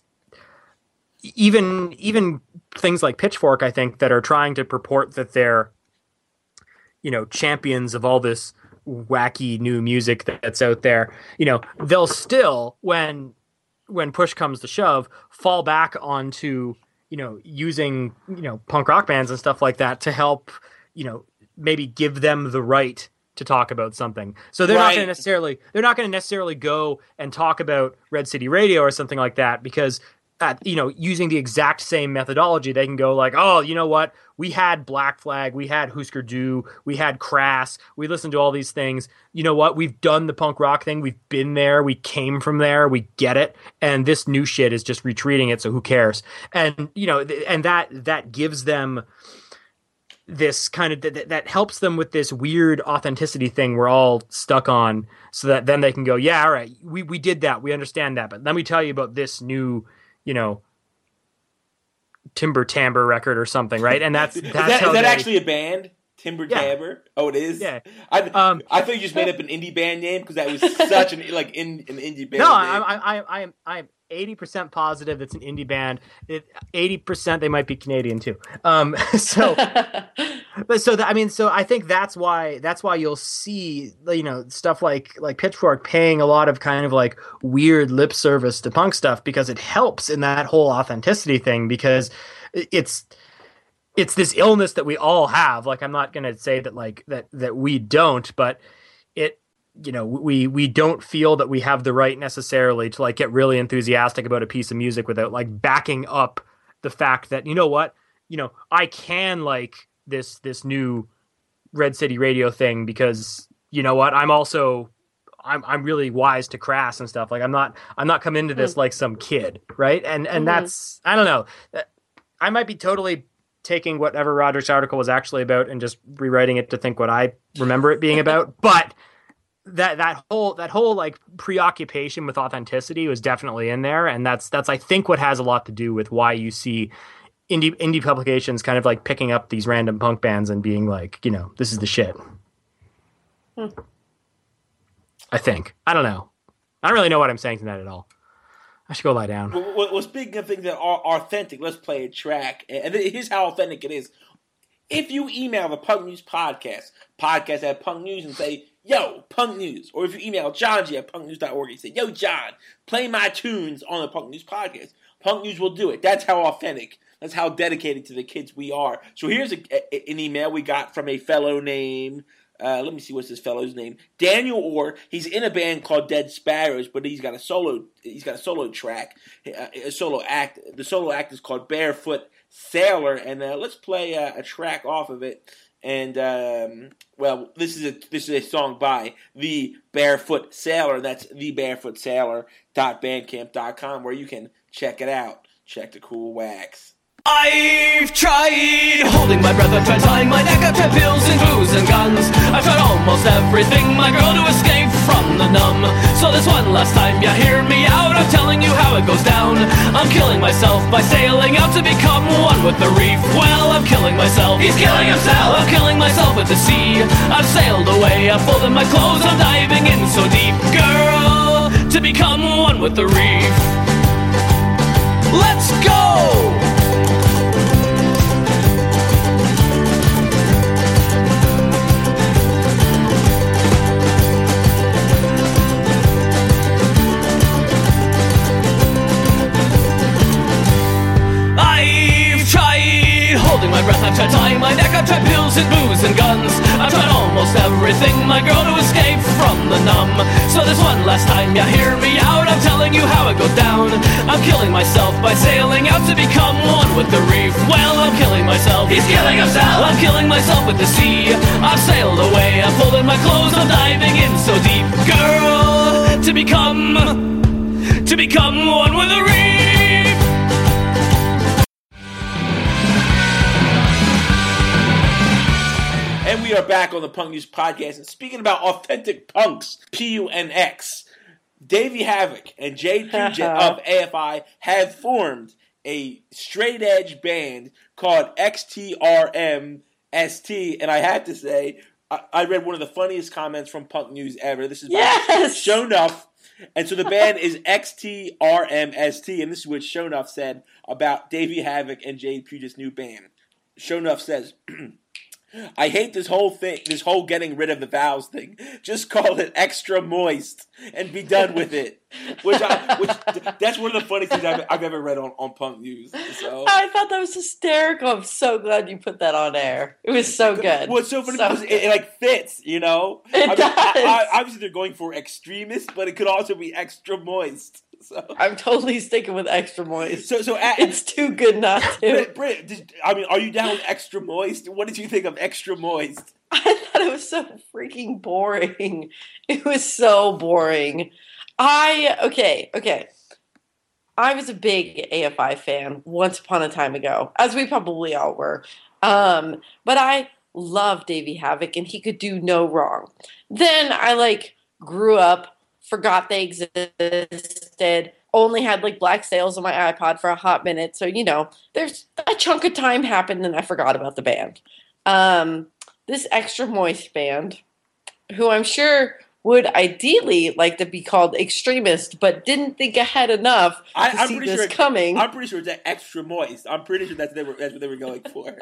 even even things like Pitchfork, I think, that are trying to purport that they're, you know, champions of all this wacky new music that's out there. You know, they'll still, when when push comes to shove, fall back onto, you know, using, you know, punk rock bands and stuff like that to help, you know, maybe give them the right to talk about something. So they're right. not going to necessarily they're not going to necessarily go and talk about Red City Radio or something like that because, at, you know, using the exact same methodology, they can go like, oh, you know what? We had Black Flag, we had Husker Du, we had Crass, we listened to all these things. You know what? We've done the punk rock thing. We've been there. We came from there. We get it. And this new shit is just retreating it. So who cares? And, you know, and that, that gives them this kind of, that, that helps them with this weird authenticity thing we're all stuck on, so that then they can go, yeah, all right, we, we did that. We understand that. But let me tell you about this new, you know, Timber Timbre record or something, right? And that's, that's
is that,
how
is that
they,
actually a band? Timber
yeah.
Timbre? Oh, it is.
Yeah.
I
um,
I thought you just made up an indie band name because that was such an like in an indie band.
No,
name.
I'm I I I'm I'm eighty percent positive it's an indie band. It, eighty percent they might be Canadian too. Um, so, but so that, I mean, so I think that's why that's why you'll see, you know, stuff like like Pitchfork paying a lot of kind of like weird lip service to punk stuff, because it helps in that whole authenticity thing, because it's it's this illness that we all have. Like, I'm not going to say that like that that we don't, but it, you know, we we don't feel that we have the right necessarily to like get really enthusiastic about a piece of music without like backing up the fact that, you know what, you know, I can like this this new Red City Radio thing because, you know what, I'm also I'm I'm really wise to Crass and stuff. Like, I'm not I'm not coming into this mm-hmm. like some kid, right? And and mm-hmm. that's, I don't know, I might be totally taking whatever Roderick's article was actually about and just rewriting it to think what I remember it being about, but that that whole that whole like preoccupation with authenticity was definitely in there, and that's that's I think what has a lot to do with why you see indie indie publications kind of like picking up these random punk bands and being like, you know, this is the shit. Hmm. I think. I don't know. I don't really know what I'm saying to that at all. I should go lie down.
Well, well, well speaking of things that are authentic, let's play a track. And here's how authentic it is. If you email the Punk News Podcast, podcast at Punk News, and say, yo, Punk News, or if you email John G at punk news dot org and say, yo, John, play my tunes on the Punk News Podcast, Punk News will do it. That's how authentic, that's how dedicated to the kids we are. So here's a, a, an email we got from a fellow named, uh, let me see, what's this fellow's name? Daniel Orr. He's in a band called Dead Sparrows, but he's got a solo, he's got a solo track, a solo act. The solo act is called Barefoot Sailor, and uh, let's play uh, a track off of it. And um, well, this is a this is a song by The Barefoot Sailor. That's the barefoot sailor dot bandcamp dot com, where you can check it out. Check the cool wax.
I've tried holding my breath, I've tried tying my neck, I've tried pills and booze and guns. I've tried almost everything, my girl, to escape from the numb. So this one last time, you hear me out, I'm telling you how it goes down. I'm killing myself by sailing out to become one with the reef. Well, I'm killing myself, he's killing himself, I'm killing myself with the sea. I've sailed away, I've folded my clothes, I'm diving in so deep, girl, to become one with the reef. Let's go! My breath, I've tried tying my neck, I've tried pills and booze and guns. I've tried almost everything, my girl, to escape from the numb. So this one last time, you hear me out. I'm telling you how it goes down. I'm killing myself by sailing out to become one with the reef. Well, I'm killing myself. He's killing himself. I'm killing myself with the sea. I've sailed away. I'm folding my clothes. I'm diving in so deep, girl, to become, to become one with the reef.
And we are back on the Punk News Podcast. And speaking about authentic punks, P U N X, Davey Havoc and Jade Puget of A F I have formed a straight edge band called X T R M S T. And I have to say, I, I read one of the funniest comments from Punk News ever. This is by
Yes!
Shonuff. And so the band is X T R M S T. And this is what Shonuff said about Davey Havoc and Jade Puget's new band. Shonuff says, I hate this whole thing, this whole getting rid of the vowels thing. Just call it extra moist and be done with it. Which, I, which that's one of the funniest things I've, I've ever read on, on Punk News. So
I thought that was hysterical. I'm so glad you put that on air. It was so good.
Well, it's so funny
So
because it,
good.
it like fits, you know.
It
I mean,
does.
I, I, obviously, they're going for extremist, but it could also be extra moist. So,
I'm totally sticking with extra moist.
so, so at,
It's too good not to.
Britt, Britt, did, I mean, are you down with extra moist? What did you think of extra moist?
I thought it was so freaking boring. It was so boring. I, okay, okay. I was a big A F I fan once upon a time ago, as we probably all were. Um, but I loved Davey Havoc, and he could do no wrong. Then I, like, grew up, forgot they existed, only had, like, Black Sails on my iPod for a hot minute. So, you know, there's a chunk of time happened, and I forgot about the band. Um, this Extra Moist band, who I'm sure would ideally like to be called extremist, but didn't think ahead enough to
I, I'm
see
pretty
this
sure.
coming.
I'm pretty sure it's that extra moist. I'm pretty sure that's, they were, that's what they were going for.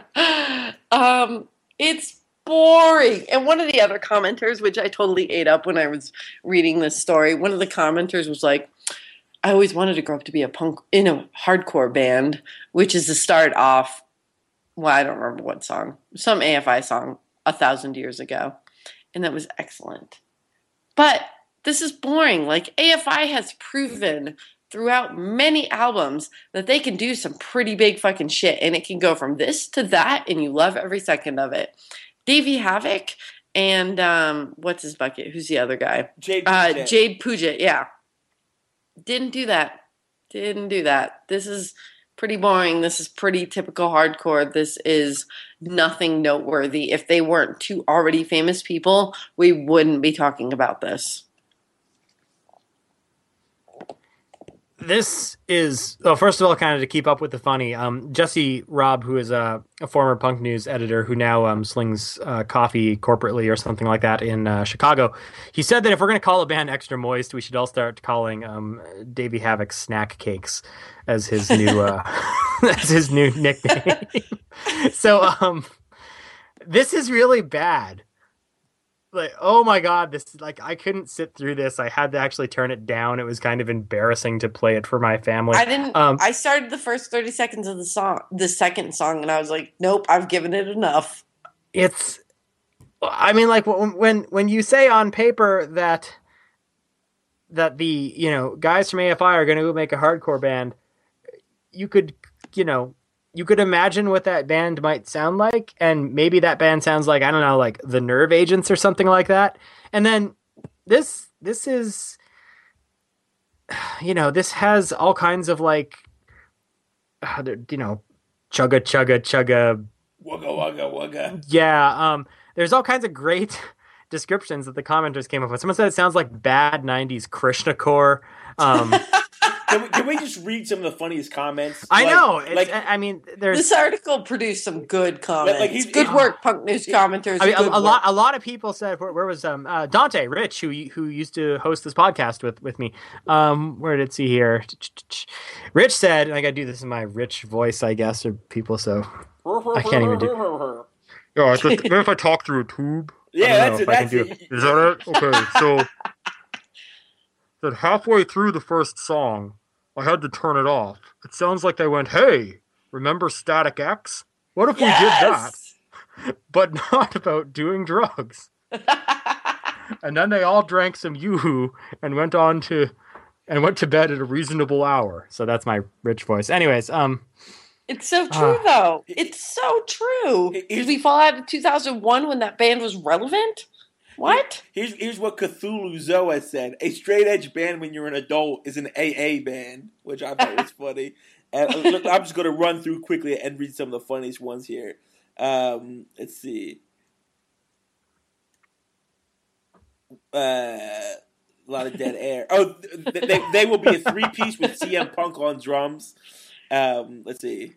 um, it's boring. And one of the other commenters, which I totally ate up when I was reading this story, one of the commenters was like, I always wanted to grow up to be a punk in a hardcore band, which is to start off, well, I don't remember what song, some A F I song a thousand years ago. And that was excellent. But this is boring. Like, A F I has proven throughout many albums that they can do some pretty big fucking shit. And it can go from this to that, and you love every second of it. Davey Havoc and, um, what's his bucket? Who's the other guy?
Jade
Uh,
Puget.
Jade Puget, yeah. Didn't do that. Didn't do that. This is pretty boring. This is pretty typical hardcore. This is nothing noteworthy. If they weren't two already famous people, we wouldn't be talking about this.
This is, well, first of all, kind of to keep up with the funny, um, Jesse Robb, who is a, a former Punk News editor who now um, slings uh, coffee corporately or something like that in uh, Chicago, he said that if we're going to call a band Extra Moist, we should all start calling um, Davey Havoc Snack Cakes as his new uh, as his new nickname. So um, this is really bad. Like, oh my God, this, like, I couldn't sit through this. I had to actually turn it down. It was kind of embarrassing to play it for my family.
I didn't,
Um,
I started the first thirty seconds of the song, the second song, and I was like, nope, I've given it enough.
it's, I mean, like, when, when, when you say on paper that, that the, you know, guys from A F I are going to make a hardcore band, you could, you know, you could imagine what that band might sound like, and maybe that band sounds like, I don't know, like the Nerve Agents or something like that. And then this, this is, you know, this has all kinds of like, uh, you know, chugga, chugga, chugga.
Wugga, wugga, wugga.
Yeah. Um, there's all kinds of great descriptions that the commenters came up with. Someone said it sounds like bad nineties Krishnacore. Um,
Can we, can we just read some of the funniest comments?
I
Like-
know. It's,
Like,
I mean, there's
This article produced some good comments.
like he's-
good
he-
work, Punk News commenters.
I mean,
good
a, a lot.
work.
A lot of people said, "Where, where was um uh, Dante Rich, who who used to host this podcast with with me? Um, where did see here? Rich said, and I got to do this in my rich voice, I guess, or people. So I can't even do. Yeah, I think, maybe if I talk through a tube.
Yeah, that's it. That's it.
Is that it? Okay, so that halfway through the first song, I had to turn it off. It sounds like they went, "Hey, remember Static X? What if we did that?"
Yes!
But not about doing drugs. And then they all drank some yoo-hoo and went on to and went to bed at a reasonable hour. So that's my rich voice. Anyways, um
It's so true,
uh,
though. It's so true. Did we fall out of two thousand one when that band was relevant? What?
Here's here's what Cthulhu Zoa said: a straight edge band when you're an adult is an A A band, which I thought was funny. And look, I'm just going to run through quickly and read some of the funniest ones here. Um, let's see. Uh, a lot of dead air. Oh, they they will be a three piece with C M Punk on drums. Um, let's see.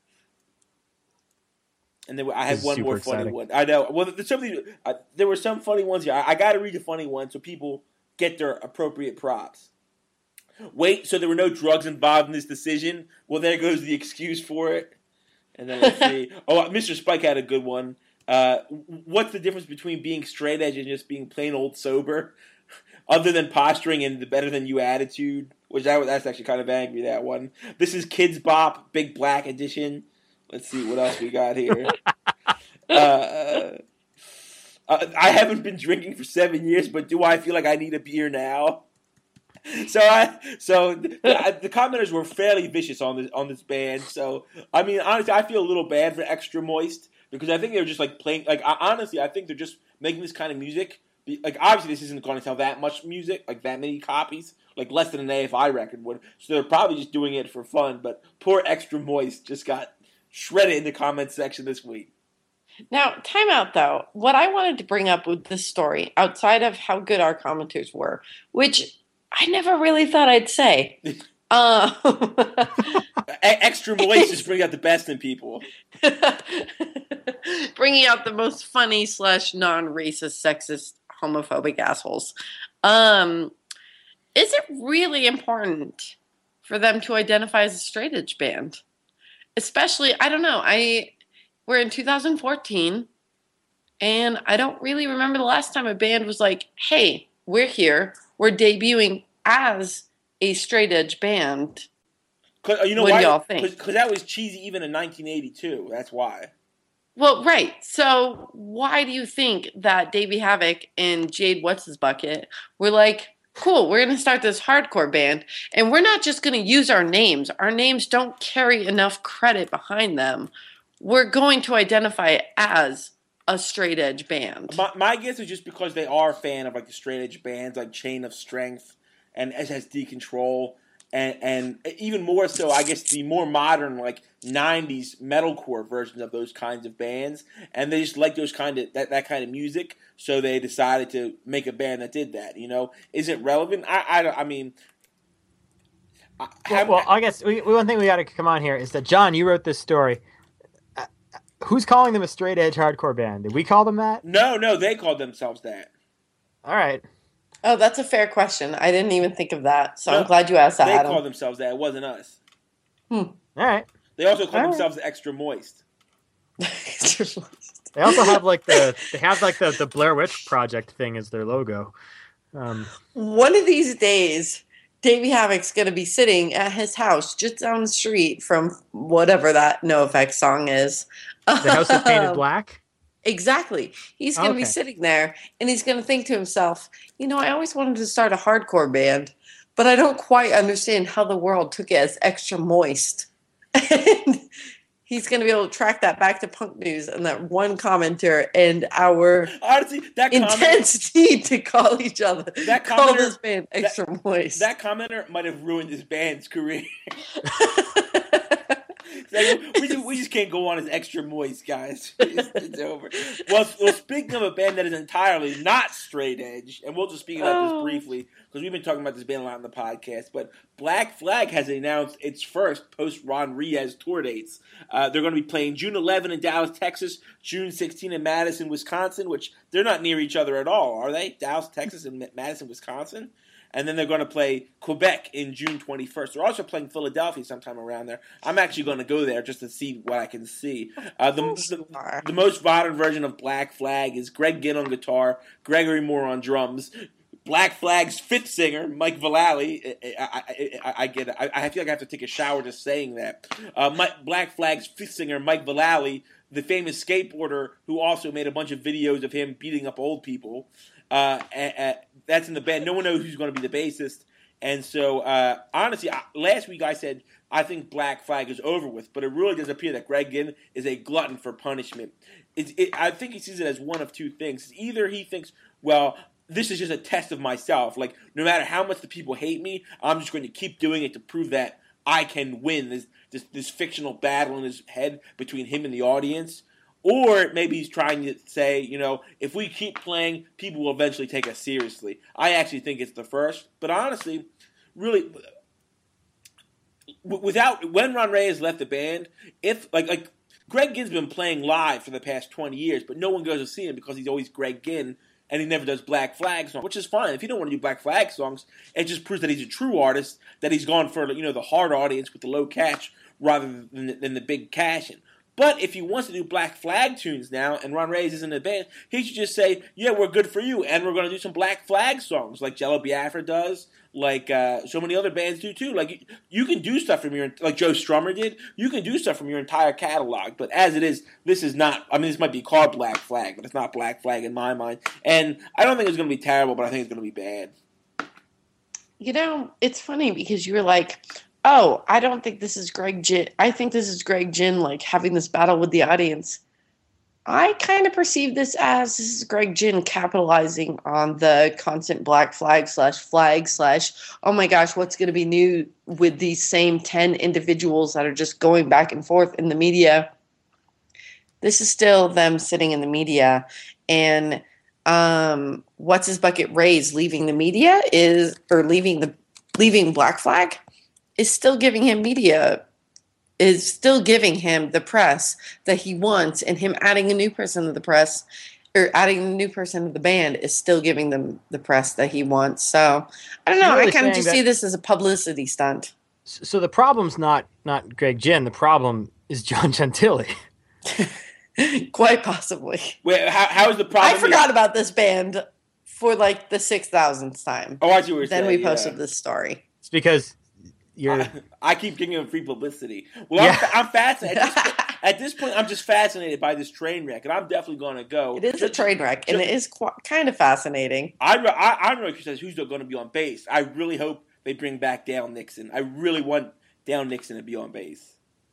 And then I had one more funny exciting. one. I know. Well, there's something. Uh, there were some funny ones here. I, I got to read the funny ones so people get their appropriate props. Wait, so there were no drugs involved in this decision? Well, there goes the excuse for it. And then let's see. Oh, Mister Spike had a good one. Uh, what's the difference between being straight edge and just being plain old sober? Other than posturing and the better than you attitude, which I, that's actually kind of angry, that one. This is Kids Bop, Big Black Edition. Let's see what else we got here. uh, uh, I haven't been drinking for seven years, but do I feel like I need a beer now? So I, so the, the commenters were fairly vicious on this on this band. So I mean, honestly, I feel a little bad for Extra Moist because I think they're just like playing. Like I, honestly, I think they're just making this kind of music. Like obviously, this isn't going to sell that much music, like that many copies, like less than an A F I record would. So they're probably just doing it for fun. But poor Extra Moist just got shredded in the comment section this week.
Now, time out though. What I wanted to bring up with this story, outside of how good our commenters were, which I never really thought I'd say. Uh,
Extra Moist is bringing out the best in people.
Bringing out the most funny slash non-racist, sexist, homophobic assholes. Um, is it really important for them to identify as a straight edge band? Especially, I don't know, I we're in two thousand fourteen, and I don't really remember the last time a band was like, hey, we're here, we're debuting as a straight edge band.
Cause, you know
what
why?
do y'all think?
Because that was cheesy even in nineteen eighty-two, that's why.
Well, right. So why do you think that Davey Havoc and Jade What's-His-Bucket were like, cool, we're going to start this hardcore band, and we're not just going to use our names. Our names don't carry enough credit behind them. We're going to identify as a straight edge band.
My, my guess is just because they are a fan of like the straight edge bands like Chain of Strength and S S D Control, and and even more so, I guess, the more modern like nineties metalcore versions of those kinds of bands, and they just like those kind of that, that kind of music, so they decided to make a band that did that. You know, is it relevant? I I, I mean, I,
well, well, I guess we, one thing we got to come on here is that John, you wrote this story. Uh, who's calling them a straight edge hardcore band? Did we call them that?
No, no, they called themselves that.
All right.
Oh, that's a fair question. I didn't even think of that, so
no,
I'm glad you asked that,
They
Adam.
called themselves that. It wasn't us.
Hmm.
All right.
They also called
All
themselves Extra Moist.
They also have like the they have like the, the Blair Witch Project thing as their logo. Um,
One of these days, Davey Havoc's going to be sitting at his house just down the street from whatever that NoFX song is.
the house is painted black.
Exactly. He's going to
Okay.
be sitting there, and he's going to think to himself, you know, I always wanted to start a hardcore band, but I don't quite understand how the world took it as Extra Moist. And he's going to be able to track that back to Punk News and that one commenter and our
Honestly, that commenter,
intense need to call each other.
That
call
commenter-
this band Extra
that,
Moist.
that commenter might have ruined this band's career. Like, we, just, we just can't go on as Extra Moist, guys. It's, it's over. Well, well, speaking of a band that is entirely not straight edge, and we'll just speak about
Oh.
this briefly, because we've been talking about this band a lot on the podcast, but Black Flag has announced its first post-Ron Riaz tour dates. Uh, they're going to be playing June eleventh in Dallas, Texas, June sixteenth in Madison, Wisconsin, which they're not near each other at all, are they? Dallas, Texas, and Madison, Wisconsin? And then they're going to play Quebec in June twenty-first. They're also playing Philadelphia sometime around there. I'm actually going to go there just to see what I can see. Uh, the, the, the most modern version of Black Flag is Greg Ginn on guitar, Gregory Moore on drums, Black Flag's fifth singer, Mike Vallely. I, I, I, I get it. I, I feel like I have to take a shower just saying that. Uh, Mike, Black Flag's fifth singer, Mike Vallely, the famous skateboarder who also made a bunch of videos of him beating up old people. Uh, and, and that's in the band. No one knows who's going to be the bassist. And so, uh, honestly, I, last week I said I think Black Flag is over with, but it really does appear that Greg Ginn is a glutton for punishment. It, it, I think he sees it as one of two things. Either he thinks, well, this is just a test of myself. Like, no matter how much the people hate me, I'm just going to keep doing it to prove that I can win this, this, this fictional battle in his head between him and the audience. Or maybe he's trying to say, you know, if we keep playing, people will eventually take us seriously. I actually think it's the first. But honestly, really, without when Ron Reyes left the band, if like like Greg Ginn's been playing live for the past twenty years, but no one goes to see him because he's always Greg Ginn, and he never does Black Flag songs, which is fine. If you don't want to do Black Flag songs, it just proves that he's a true artist, that he's gone for, you know, the hard audience with the low cash rather than, than the big cash in. But if he wants to do Black Flag tunes now, and Ron Reyes isn't in the band, he should just say, yeah, we're good for you, and we're going to do some Black Flag songs, like Jello Biafra does, like uh, so many other bands do too. Like, you, you can do stuff from your, like Joe Strummer did, you can do stuff from your entire catalog, but as it is, this is not, I mean, this might be called Black Flag, but it's not Black Flag in my mind. And I don't think it's going to be terrible, but I think it's going to be bad.
You know, it's funny because you were like, oh, I don't think this is Greg Ginn. I think this is Greg Ginn, like, having this battle with the audience. I kind of perceive this as this is Greg Ginn capitalizing on the constant Black Flag slash flag slash, oh my gosh, what's going to be new with these same ten individuals that are just going back and forth in the media. This is still them sitting in the media. And um, What's His Bucket Ray's leaving the media is, or leaving the leaving Black Flag is still giving him media, is still giving him the press that he wants, and him adding a new person to the press, or adding a new person to the band is still giving them the press that he wants. So, I don't know,
really
I kind of just
that,
see this as a publicity stunt.
So the problem's not, not Greg Ginn, the problem is John Gentile.
Quite possibly.
Wait, how, how is the problem?
I forgot about this band for like the six thousandth time.
Oh, I see what you're
then
saying.
we posted
yeah.
this story.
It's because you're...
I, I keep giving him free publicity. Well,
Yeah.
I'm, I'm fascinated. At this, point, at this point, I'm just fascinated by this train wreck, and I'm definitely going to go.
It is a
Just-
train wreck, and
just-
it is qu- kind of fascinating.
I, re- I, I'm really curious who's going to be on bass. I really hope they bring back Dale Nixon. I really want Dale Nixon to be on bass.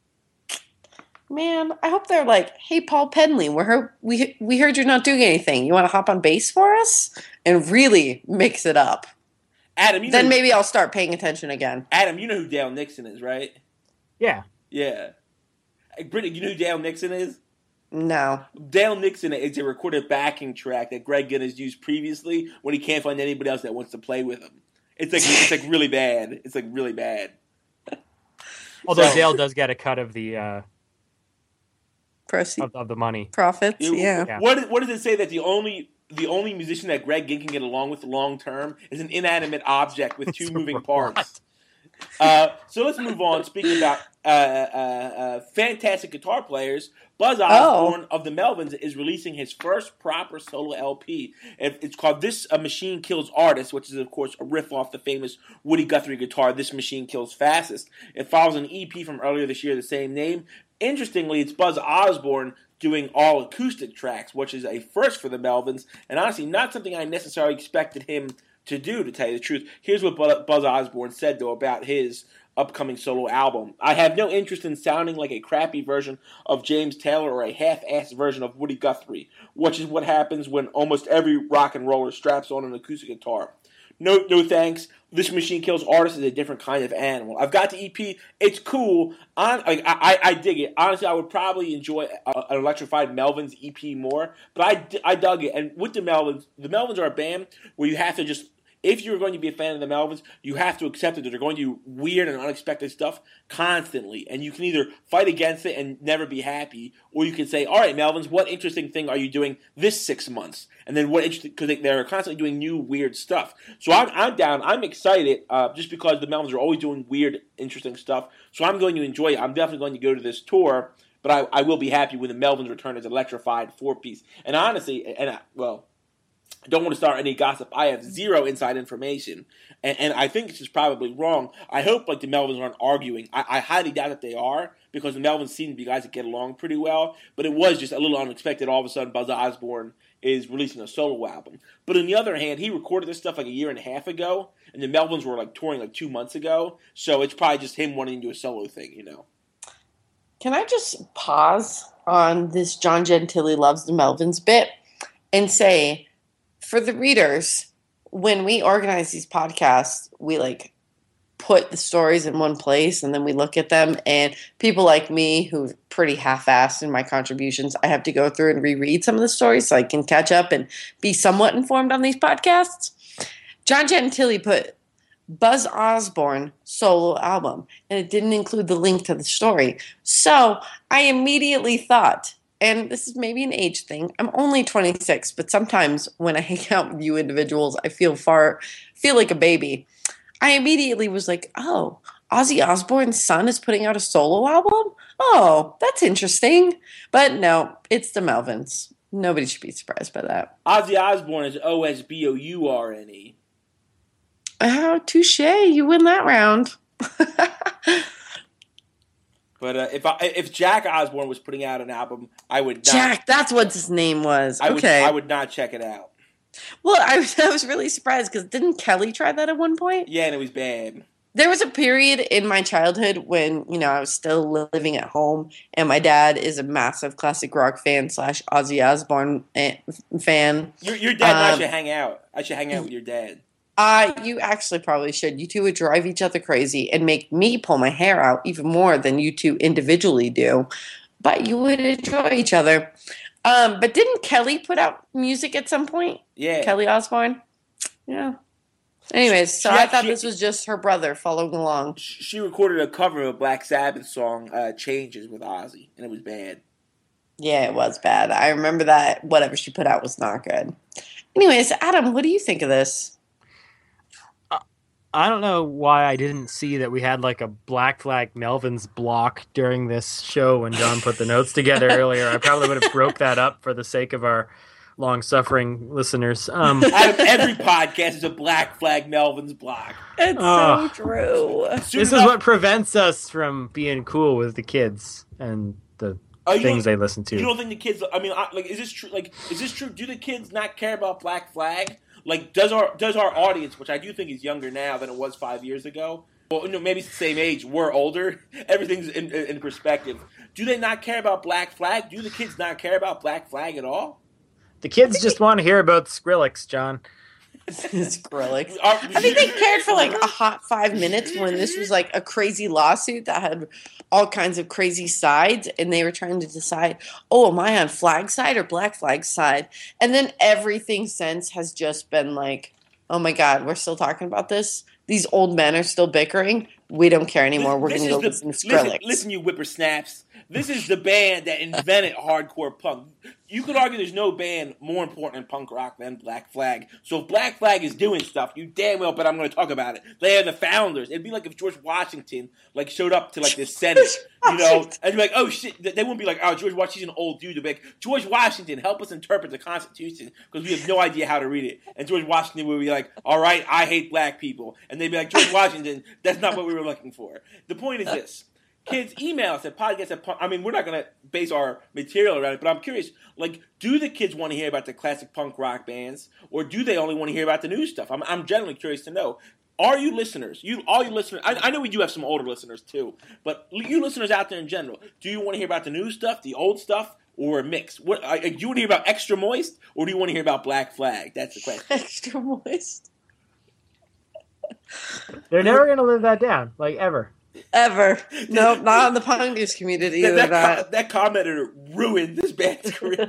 Man, I hope they're like, hey, Paul Penley, we heard, we, we heard you're not doing anything. You want to hop on bass for us? And really mix it up.
Adam, you
Then
know,
maybe I'll start paying attention again.
Adam, you know who Dale Nixon is, right?
Yeah.
Yeah. Hey, Brittany, you know who Dale Nixon is?
No.
Dale Nixon is a recorded backing track that Greg Ginn has used previously when he can't find anybody else that wants to play with him. It's like it's like really bad. It's like really bad.
Although
So-
Dale does get a cut of the uh,
Proceed.
of, of the money.
Profits,
It-
yeah.
Yeah.
What what does it say that the only the only musician that Greg Ginn can get along with long term is an inanimate object with two
It's a
moving
robot.
parts? Uh, so let's move on. Speaking about uh, uh, uh, fantastic guitar players, Buzz Osborne of the Melvins is releasing his first proper solo L P. It- It's called This A Machine Kills Artist, which is, of course, a riff off the famous Woody Guthrie guitar, This Machine Kills Fastest. It follows an E P from earlier this year, the same name. Interestingly, it's Buzz Osborne doing all acoustic tracks, which is a first for the Melvins, and honestly, not something I necessarily expected him to do, to tell you the truth. Here's what Bu- Buzz Osborne said, though, about his upcoming solo album. I have no interest in sounding like a crappy version of James Taylor or a half-assed version of Woody Guthrie, which is what happens when almost every rock and roller straps on an acoustic guitar. No, no thanks. This Machine Kills Artist is a different kind of animal. I've got the E P. It's cool. On, like, I, I, I dig it. Honestly, I would probably enjoy a, an Electrified Melvins E P more, but I, I dug it. And with the Melvins, the Melvins are a band where you have to just, if you're going to be a fan of the Melvins, you have to accept that they're going to do weird and unexpected stuff constantly. And you can either fight against it and never be happy, or you can say, all right, Melvins, what interesting thing are you doing this six months? And then what interesting, because they, they're constantly doing new weird stuff. So I'm, I'm down. I'm excited uh, just because the Melvins are always doing weird, interesting stuff. So I'm going to enjoy it. I'm definitely going to go to this tour, but I, I will be happy when the Melvins return as electrified four-piece. And honestly, and I, well... I don't want to start any gossip. I have zero inside information, and, and I think this is probably wrong. I hope like the Melvins aren't arguing. I, I highly doubt that they are, because the Melvins seem to be guys that get along pretty well. But it was just a little unexpected. All of a sudden, Buzz Osborne is releasing a solo album. But on the other hand, he recorded this stuff like a year and a half ago, and the Melvins were like touring like two months ago. So it's probably just him wanting to do a solo thing, you know.
Can I just pause on this John Gentili loves the Melvins bit and say, for the readers, when we organize these podcasts, we like put the stories in one place and then we look at them, and people like me who are pretty half-assed in my contributions, I have to go through and reread some of the stories so I can catch up and be somewhat informed on these podcasts. John Gentili put Buzz Osborne solo album, and it didn't include the link to the story. So I immediately thought, and this is maybe an age thing, I'm only twenty-six, but sometimes when I hang out with you individuals, I feel far, feel like a baby. I immediately was like, oh, Ozzy Osbourne's son is putting out a solo album? Oh, that's interesting. But no, it's the Melvins. Nobody should be surprised by that.
Ozzy Osbourne is O S B O U R N E.
Oh, touche. You win that round.
But uh, if I, if Jack Osbourne was putting out an album, I would not.
Jack, that's what his name was.
I
okay.
Would, I would not check it out.
Well, I was, I was really surprised because didn't Kelly try that at one point?
Yeah, and it was bad.
There was a period in my childhood when, you know, I was still living at home, and my dad is a massive classic rock fan slash Ozzy Osbourne fan.
Your, your dad and
um,
I should hang out. I should hang out with your dad.
Uh, you actually probably should. You two would drive each other crazy and make me pull my hair out even more than you two individually do. But you would enjoy each other. Um, but didn't Kelly put out music at some point?
Yeah.
Kelly Osbourne? Yeah. Anyways, so
She-
I thought
she-
this was just her brother following along.
She recorded a cover of a Black Sabbath song, uh, Changes, with Ozzy, and it was bad.
Yeah, it was bad. I remember that whatever she put out was not good. Anyways, Adam, what do you think of this?
I don't know why I didn't see that we had like a Black Flag Melvins block during this show when John put the notes together earlier. I probably would have broke that up for the sake of our long-suffering listeners. Um,
Out of every podcast is a Black Flag Melvins block.
It's
Oh.
so true.
Soon
this is
enough-
what prevents us from being cool with the kids and the
Oh, you
things
don't-
they listen to.
You don't think the kids? I mean, I- like, is this true? Like, is this true? Do the kids not care about Black Flag? Like, does our does our audience, which I do think is younger now than it was five years ago, well, no, maybe it's the same age. We're older. Everything's in, in perspective. Do they not care about Black Flag? Do the kids not care about Black Flag at all?
The kids just want to hear about Skrillex, John.
Skrillex.
Are-
I think they cared for like a hot five minutes when this was like a crazy lawsuit that had all kinds of crazy sides, and they were trying to decide, oh, am I on flag side or Black Flag side? And then everything since has just been like, oh my God, we're still talking about this? These old men are still bickering? We don't care anymore. We're
This
going to go
is the-
listen to
listen,
Skrillex.
listen, you whippersnaps. This is the band that invented hardcore punk. You could argue there's no band more important in punk rock than Black Flag. So if Black Flag is doing stuff, you damn well bet I'm going to talk about it. They are the founders. It'd be like if George Washington like showed up to like the Senate, you know, and be like, oh shit. They wouldn't be like, oh, George Washington's an old dude. They'd be like, George Washington, help us interpret the Constitution because we have no idea how to read it. And George Washington would be like, all right, I hate black people. And they'd be like, George Washington, that's not what we were looking for. The point is this. Kids, email us at podcast at punk. I mean, we're not going to base our material around it, but I'm curious, like, do the kids want to hear about the classic punk rock bands, or do they only want to hear about the new stuff? I'm, I'm generally curious to know. Are you listeners, you all you listeners, I, I know we do have some older listeners too, but you listeners out there in general, do you want to hear about the new stuff, the old stuff, or a mix? What, uh, do you want to hear about Extra Moist, or do you want to hear about Black Flag? That's the question.
Extra moist.
They're never going to live that down, like ever.
Ever. Nope, not in the punk news community.
That,
They're
that,
not.
co- that commenter ruined this band's career.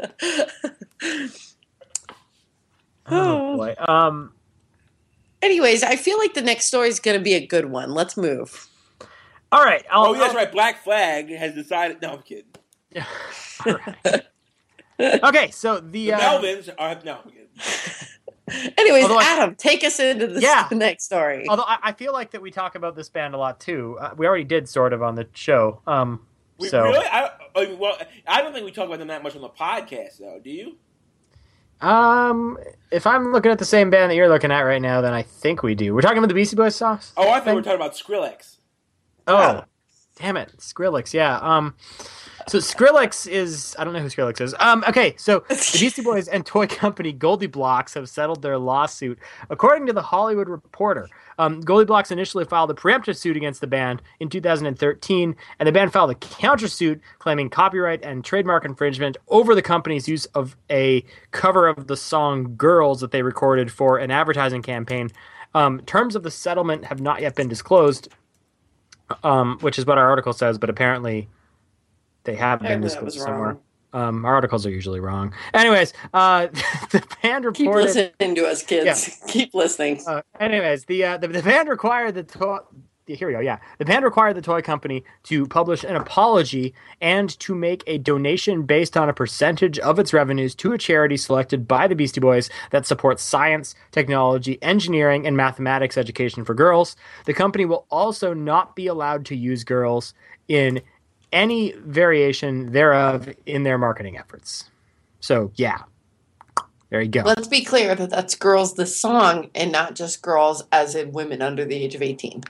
Oh boy. Um.
Anyways, I feel like the next story is going to be a good one. Let's move.
All right. I'll,
Oh, that's
I'll-
right. Black Flag has decided. No, I'm kidding.
All right. Okay, so the,
The
uh,
Melvins are no. I'm kidding.
Anyways,
Although I-
Adam, take us into this
Yeah.
next story.
although I, I feel like that we talk about this band a lot too. Uh, we already did sort of on the show. Um.
We,
so.
Really? I, I mean, well, I don't think we talk about them that much on the podcast, though. Do you?
Um, if I'm looking at the same band that you're looking at right now, then I think we do. We're talking about the Beastie Boys sauce.
Oh, I thought we were talking about Skrillex.
Oh,
Wow.
damn it, Skrillex. Yeah. Um, So Skrillex is, I don't know who Skrillex is. Um, okay, so the Beastie Boys and toy company Goldie Blox have settled their lawsuit. According to the Hollywood Reporter, um, Goldie Blox initially filed a preemptive suit against the band in two thousand thirteen, and the band filed a countersuit claiming copyright and trademark infringement over the company's use of a cover of the song Girls that they recorded for an advertising campaign. Um, terms of the settlement have not yet been disclosed, um, which is what our article says, but apparently they have been
Apparently that
disclosed
was
somewhere.
wrong.
Um, our articles are usually wrong. Anyways, uh, the band
Keep
reported.
listening to us, kids. Keep listening.
Uh, anyways, the, uh, the the band required the toy. Here we go. Yeah, the band required the toy company to publish an apology and to make a donation based on a percentage of its revenues to a charity selected by the Beastie Boys that supports science, technology, engineering, and mathematics education for girls. The company will also not be allowed to use girls in any variation thereof in their marketing efforts. So, yeah. There you go.
Let's be clear that that's Girls the song and not just girls as in women under the age of eighteen.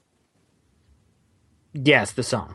Yes, the song.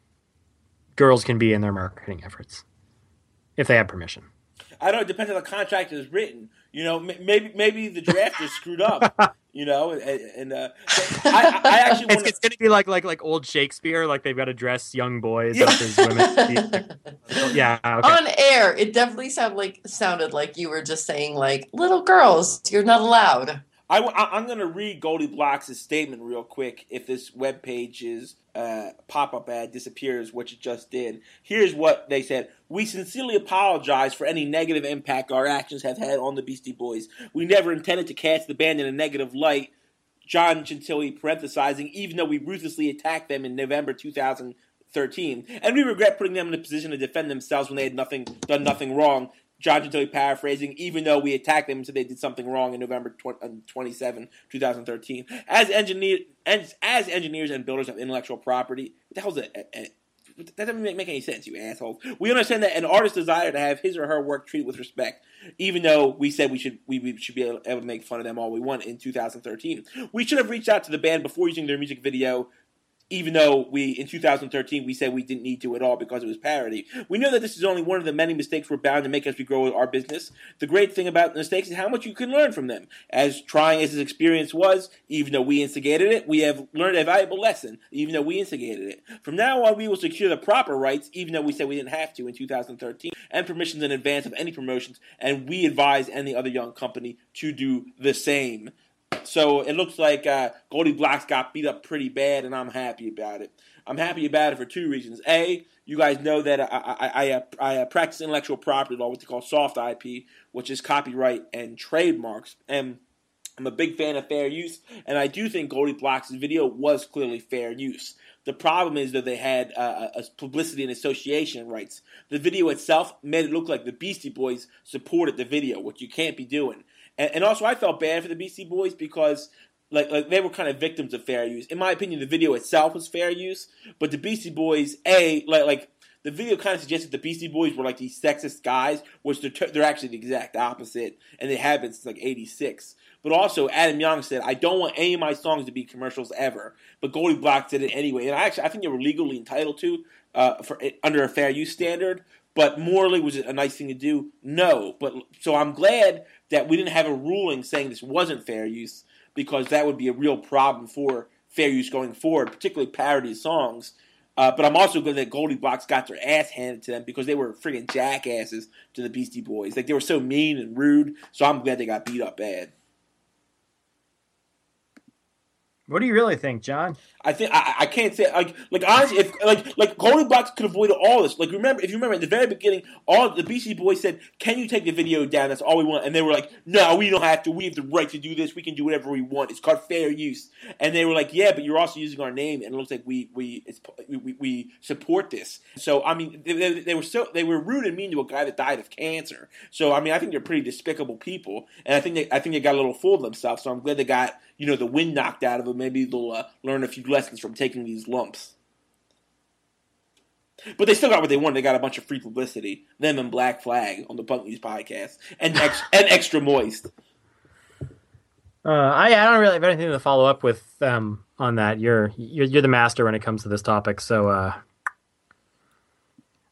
Girls can be in their marketing efforts if they have permission.
I don't know. It depends on the contract is written. You know, m- maybe maybe the draft is screwed up. You know, and, and uh, I, I actually want
It's, it's going to be like like like old Shakespeare, like they've got to dress young boys up as women. Yeah, okay.
On air, it definitely sounded like sounded like you were just saying like little girls, you're not allowed.
I, am going to read Goldie Blox' statement real quick if this webpage's uh, pop-up ad disappears, which it just did. Here's what they said. We sincerely apologize for any negative impact our actions have had on the Beastie Boys. We never intended to cast the band in a negative light, John Gentili parenthesizing, even though we ruthlessly attacked them in November two thousand thirteen. And we regret putting them in a position to defend themselves when they had nothing done nothing wrong. John Gentili paraphrasing, even though we attacked them and said they did something wrong in November twenty-seventh, twenty thirteen. As, engineer, as, as engineers and builders of intellectual property, what the hell's a, a, a, that doesn't make, make any sense, you assholes. We understand that an artist's desire to have his or her work treated with respect, even though we said we should we, we should be able, able to make fun of them all we want in two thousand thirteen. We should have reached out to the band before using their music video, even though we, in two thousand thirteen, we said we didn't need to at all because it was parody. We know that this is only one of the many mistakes we're bound to make as we grow our business. The great thing about mistakes is how much you can learn from them. As trying as this experience was, even though we instigated it, we have learned a valuable lesson, even though we instigated it. From now on, we will secure the proper rights, even though we said we didn't have to in two thousand thirteen, and permissions in advance of any promotions, and we advise any other young company to do the same. So it looks like uh, Goldie Blox got beat up pretty bad, and I'm happy about it. I'm happy about it for two reasons. A, you guys know that I, I, I, I, I uh, practice intellectual property law, what they call soft I P, which is copyright and trademarks. And I'm a big fan of fair use, and I do think Goldie Blox's video was clearly fair use. The problem is that they had uh, a publicity and association rights. The video itself made it look like the Beastie Boys supported the video, which you can't be doing. And, and also, I felt bad for the Beastie Boys because like, like they were kind of victims of fair use. In my opinion, the video itself was fair use, but the Beastie Boys, A, like, like the video kind of suggested the Beastie Boys were like these sexist guys, which they're, they're actually the exact opposite, and they have been since like eighty-six. But also, Adam Young said, I don't want any of my songs to be commercials ever. But Goldie Blox did it anyway. And I actually I think they were legally entitled to uh, for under a fair use standard. But morally, was it a nice thing to do? No. But so I'm glad that we didn't have a ruling saying this wasn't fair use, because that would be a real problem for fair use going forward, particularly parody songs. Uh, but I'm also glad that Goldie Blox got their ass handed to them because they were friggin' jackasses to the Beastie Boys. Like, they were so mean and rude, so I'm glad they got beat up bad.
What do you really think, John?
I think I, I can't say like like honestly if like like Goldie Blox could avoid all this. Like remember if you remember at the very beginning, all the Beastie Boys said, "Can you take the video down? That's all we want." And they were like, "No, we don't have to. We have the right to do this. We can do whatever we want. It's called fair use." And they were like, "Yeah, but you're also using our name, and it looks like we we it's, we, we support this." So I mean, they, they, they were so they were rude and mean to a guy that died of cancer. So I mean, I think they're pretty despicable people, and I think they I think they got a little full of themselves. So I'm glad they got you know the wind knocked out of them. Maybe they'll uh, learn a few lessons from taking these lumps. But they still got what they wanted. They got a bunch of free publicity. Them and Black Flag on the Punk News podcast. And ex- and Extra Moist.
Uh, I, I don't really have anything to follow up with um, on that. You're, you're you're the master when it comes to this topic. So uh,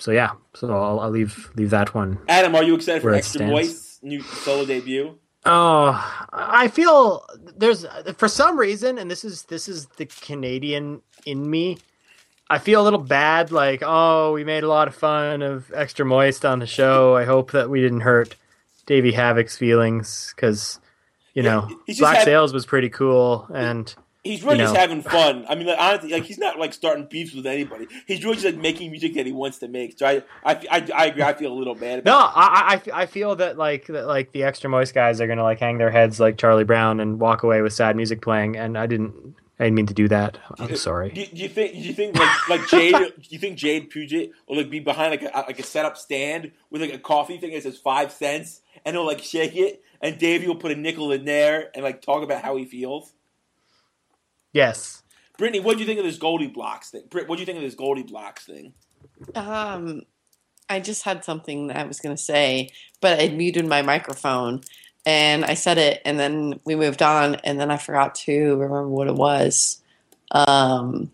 so yeah, so I'll, I'll leave leave that one.
Adam, are you excited for
Where it
Extra
stands.
Moist's new solo debut?
Oh, I feel there's for some reason, and this is this is the Canadian in me. I feel a little bad, like, oh, we made a lot of fun of Extra Moist on the show. I hope that we didn't hurt Davey Havoc's feelings, because, you
Yeah,
know,
he's just
Black
had-
Sails was pretty cool, and
He's really
You
just
know.
having fun. I mean, like, honestly, like he's not like starting beefs with anybody. He's really just like making music that he wants to make. So I, I, I, I agree. I feel a little bad.
no,
About
I, I, I feel that like that like the Extra Moist guys are gonna like hang their heads like Charlie Brown and walk away with sad music playing, and I didn't, I didn't mean to do that. I'm sorry.
Do, do you think? Do you think like like Jade? do you think Jade Puget will like be behind like a like a setup stand with like a coffee thing that says five cents, and he'll like shake it, and Davey will put a nickel in there and like talk about how he feels?
Yes.
Brittany, what do you think of this Goldie Blocks thing? Britt, what do you think of this Goldie Blocks thing?
Um, I just had something that I was going to say, but I muted my microphone, and I said it, and then we moved on, and then I forgot to remember what it was. Um,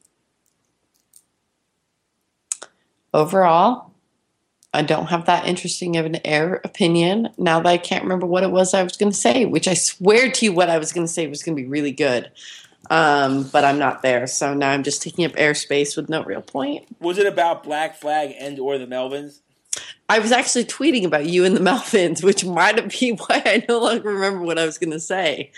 overall, I don't have that interesting of an air opinion now that I can't remember what it was I was going to say, which I swear to you what I was going to say was going to be really good. Um, but I'm not there, so now I'm just taking up airspace with no real point.
Was it about Black Flag and or the Melvins?
I was actually tweeting about you and the Melvins, which might be why I no longer remember what I was going to say.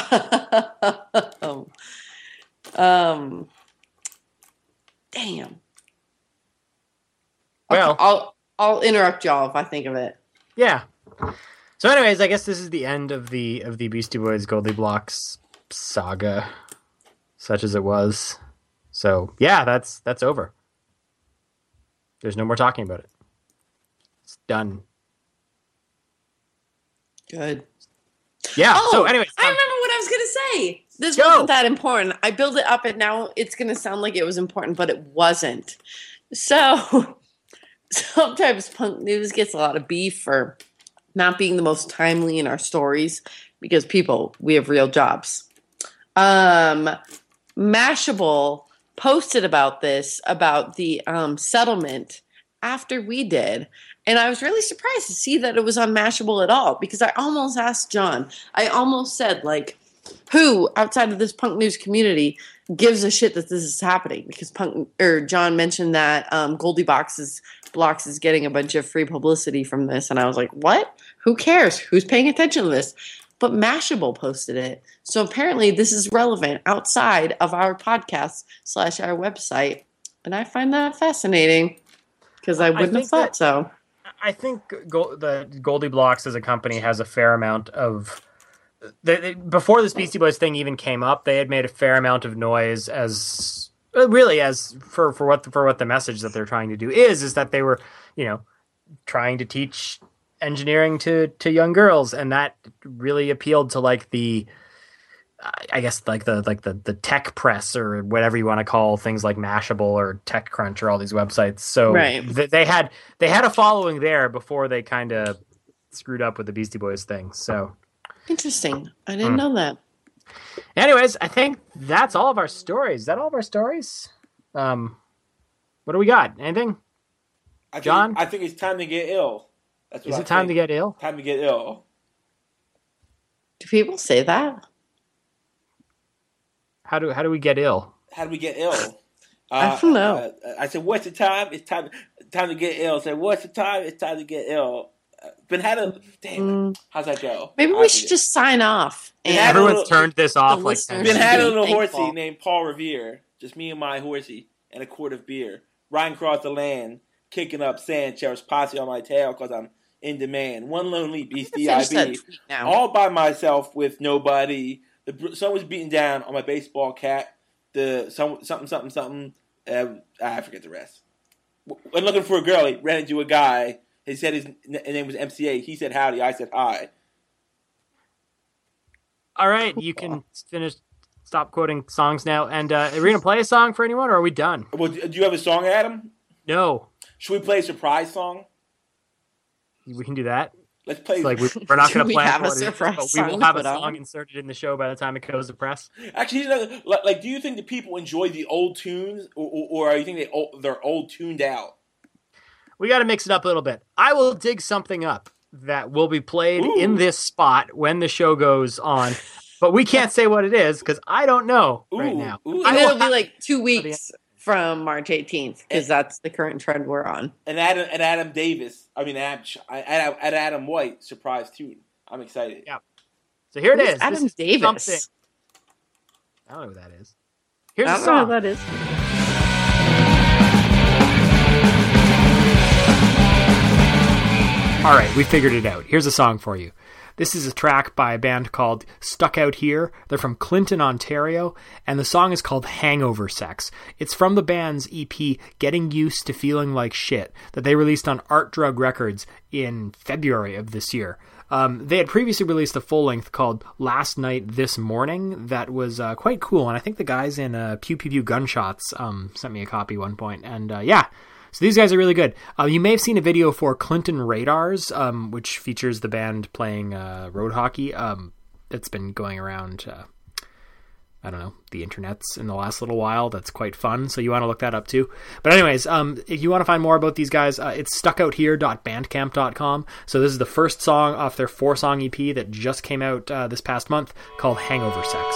um, um, damn.
Well-
Okay, I'll I'll interrupt y'all if I think of it.
Yeah. So, anyways, I guess this is the end of the of the Beastie Boys Goldie Blocks saga, such as it was. So, yeah, that's that's over. There's no more talking about it. It's done.
Good.
Yeah.
Oh,
so, anyways,
I
um,
remember what I was going to say. This
Go.
wasn't that important. I build it up, and now it's going to sound like it was important, but it wasn't. So, sometimes punk news gets a lot of beef for not being the most timely in our stories because people, we have real jobs. Um, Mashable posted about this, about the um, settlement after we did. And I was really surprised to see that it was on Mashable at all, because I almost asked John, I almost said, like, who outside of this punk news community gives a shit that this is happening? Because punk or John mentioned that um, Goldie Boxes Blocks is getting a bunch of free publicity from this, and I was like, what? Who cares? Who's paying attention to this? But Mashable posted it, so apparently this is relevant outside of our podcast slash our website, and I find that fascinating because I wouldn't have
think
thought
that-
so.
I think Go- the Goldie Blocks as a company has a fair amount of. They, they, before this Beastie Boys thing even came up, they had made a fair amount of noise as uh, really as for, for what the, for what the message that they're trying to do is is that they were, you know, trying to teach engineering to to young girls, and that really appealed to like the I guess like the like the the tech press or whatever you want to call things like Mashable or TechCrunch or all these websites. So
Right.
th- they had they had a following there before they kind of screwed up with the Beastie Boys thing. So
Interesting. I didn't
Hmm.
know that.
anyways, I think that's all of our stories. Is that all of our stories? Um, what do we got? Anything?
I think,
John?
I think it's time to get ill. That's what
Is
I
it time to
think.
get ill?
Time to get ill?
Do people say that?
How do how do we get ill?
How do we get ill?
I don't know.
Uh, I said, "What's the time? It's time. Time to get ill." I said, "What's the time? It's time to get ill." Uh, Been had a damn.
Mm,
How's that go?
maybe
I
we should
forget.
just sign off.
Yeah,
And
everyone-
Everyone's turned this off like
listeners
ten
Been
should
had a
be
little
thankful.
horsey named Paul Revere. Just me and my horsey and a quart of beer. Riding across the land, kicking up sand, sheriff's posse on my tail because I'm in demand. One lonely beastie I
Finish that
be.
tweet now.
All by myself with nobody. The br- sun was beating down on my baseball cap. The some, something something something. Uh, I forget the rest. When looking for a girl, he ran into a guy. He said his n- name was M C A. He said howdy. I said hi.
All right, you can finish. Stop quoting songs now. And uh, are we gonna play a song for anyone, or are we done?
Well, do you have a song, Adam?
No,
Should we play a surprise song?
we can do that.
Let's play.
It's like we, we're not
Do
going to
we
plan
have a
what it is,
surprise
but we will
song to
have a
put on?
song inserted in the show by the time it goes to press.
Actually, here's another- like, like, do you think that people enjoy the old tunes, or, or, or are you think they old, they're old tuned out?
we got to mix it up a little bit. I will dig something up that will be played Ooh. in this spot when the show goes on, but we can't say what it is because I don't know Ooh. right now.
Ooh. And it'll be like two weeks from March eighteenth because that's the current trend we're on.
And Adam, and Adam Davis, I mean, Adam, Adam, Adam White, surprise tune. I'm excited.
Yeah. So here it
Who's
is.
Adam
is
Davis.
Something. I don't know who that is. Here's
I
the
don't
song.
know who that is.
All right, we figured it out. Here's a song for you. This is a track by a band called Stuck Out Here. They're from Clinton, Ontario, and the song is called Hangover Sex. It's from the band's E P Getting Used to Feeling Like Shit that they released on Art Drug Records in February of this year. Um, they had previously released a full-length called Last Night This Morning that was uh, quite cool, and I think the guys in uh, Pew Pew Pew Gunshots um, sent me a copy at one point, and uh, yeah. So these guys are really good. Uh, you may have seen a video for Clinton Radars, um, which features the band playing uh, road hockey. Um, it's been going around, uh, I don't know, the internets in the last little while. That's quite fun, so you want to look that up too. But anyways, um, if you want to find more about these guys, uh, it's stuck out here dot bandcamp dot com. So this is the first song off their four-song E P that just came out uh, this past month called Hangover Sex.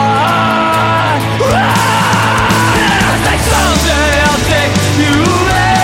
Someday I'll take you away.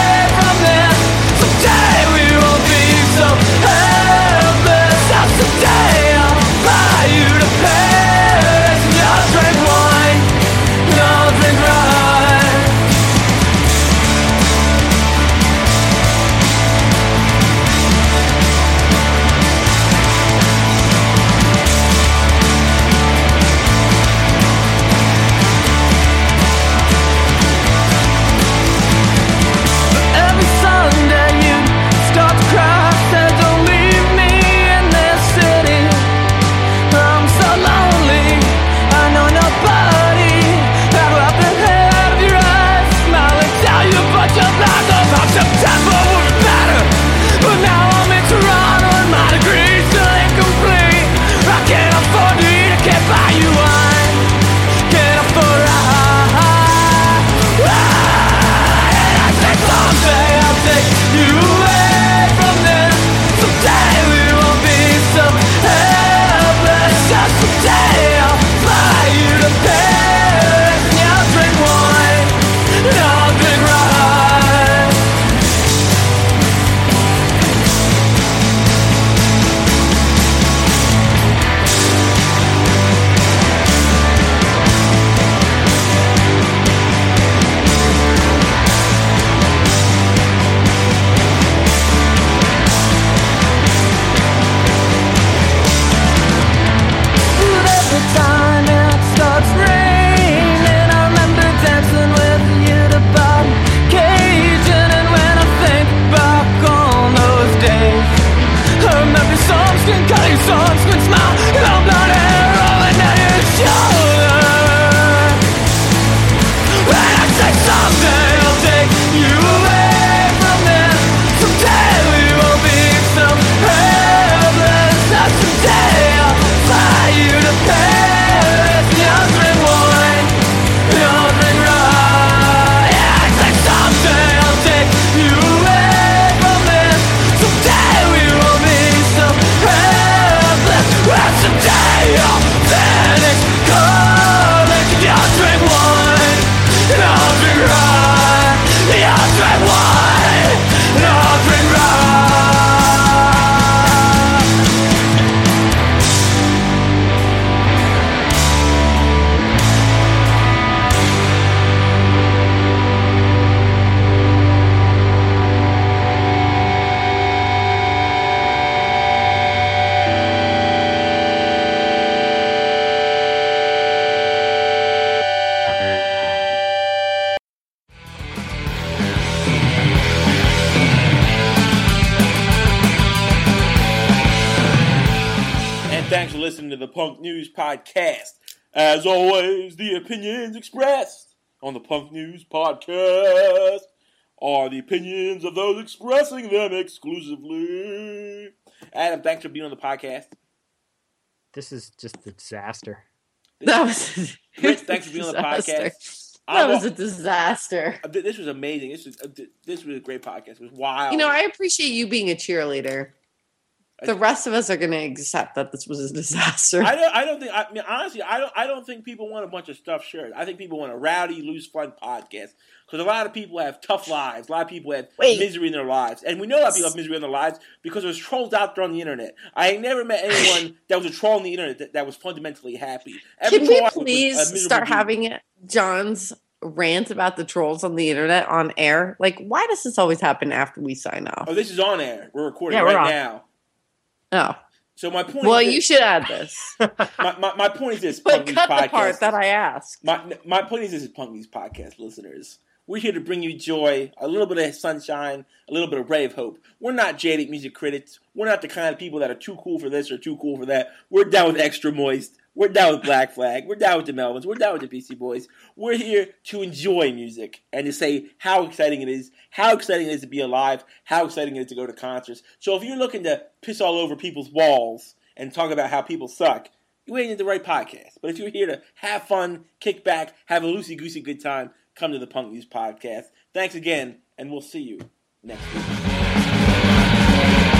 Thanks for listening to the Punk News Podcast. As always, the opinions expressed on the Punk News Podcast are the opinions of those expressing them exclusively. Adam, thanks for being on the podcast.
This is just a disaster.
That was
Rich, thanks for being on the podcast.
That was a disaster.
This was amazing. This was this was a great podcast. It was wild.
You know, I appreciate you being a cheerleader. The rest of us are going to accept that this was a disaster.
I don't. I don't think. I mean, honestly, I don't. I don't think people want a bunch of stuffed shirts. I think people want a rowdy, loose, fun podcast because a lot of people have tough lives. A lot of people have Wait. misery in their lives, and we know a lot of people have misery in their lives because there's trolls out there on the internet. I ain't never met anyone that was a troll on the internet that, that was fundamentally happy. Every
Can we please start dude. having it, John's rant about the trolls on the internet on air? Like, why does this always happen after we sign off?
Oh, this is on air. We're recording
yeah,
right
we're
now.
Oh.
So my point
well,
is
you should add this.
my, my, my point is this.
But cut the part that I asked.
My, my point is this is Punk News Podcast listeners. We're here to bring you joy, a little bit of sunshine, a little bit of ray of hope. We're not jaded music critics. We're not the kind of people that are too cool for this or too cool for that. We're down with Extra Moist. We're down with Black Flag. We're down with the Melvins. We're down with the Beastie Boys. We're here to enjoy music and to say how exciting it is, how exciting it is to be alive, how exciting it is to go to concerts. So if you're looking to piss all over people's walls and talk about how people suck, you ain't in the right podcast. But if you're here to have fun, kick back, have a loosey-goosey good time, come to the Punk News Podcast. Thanks again, and we'll see you next week.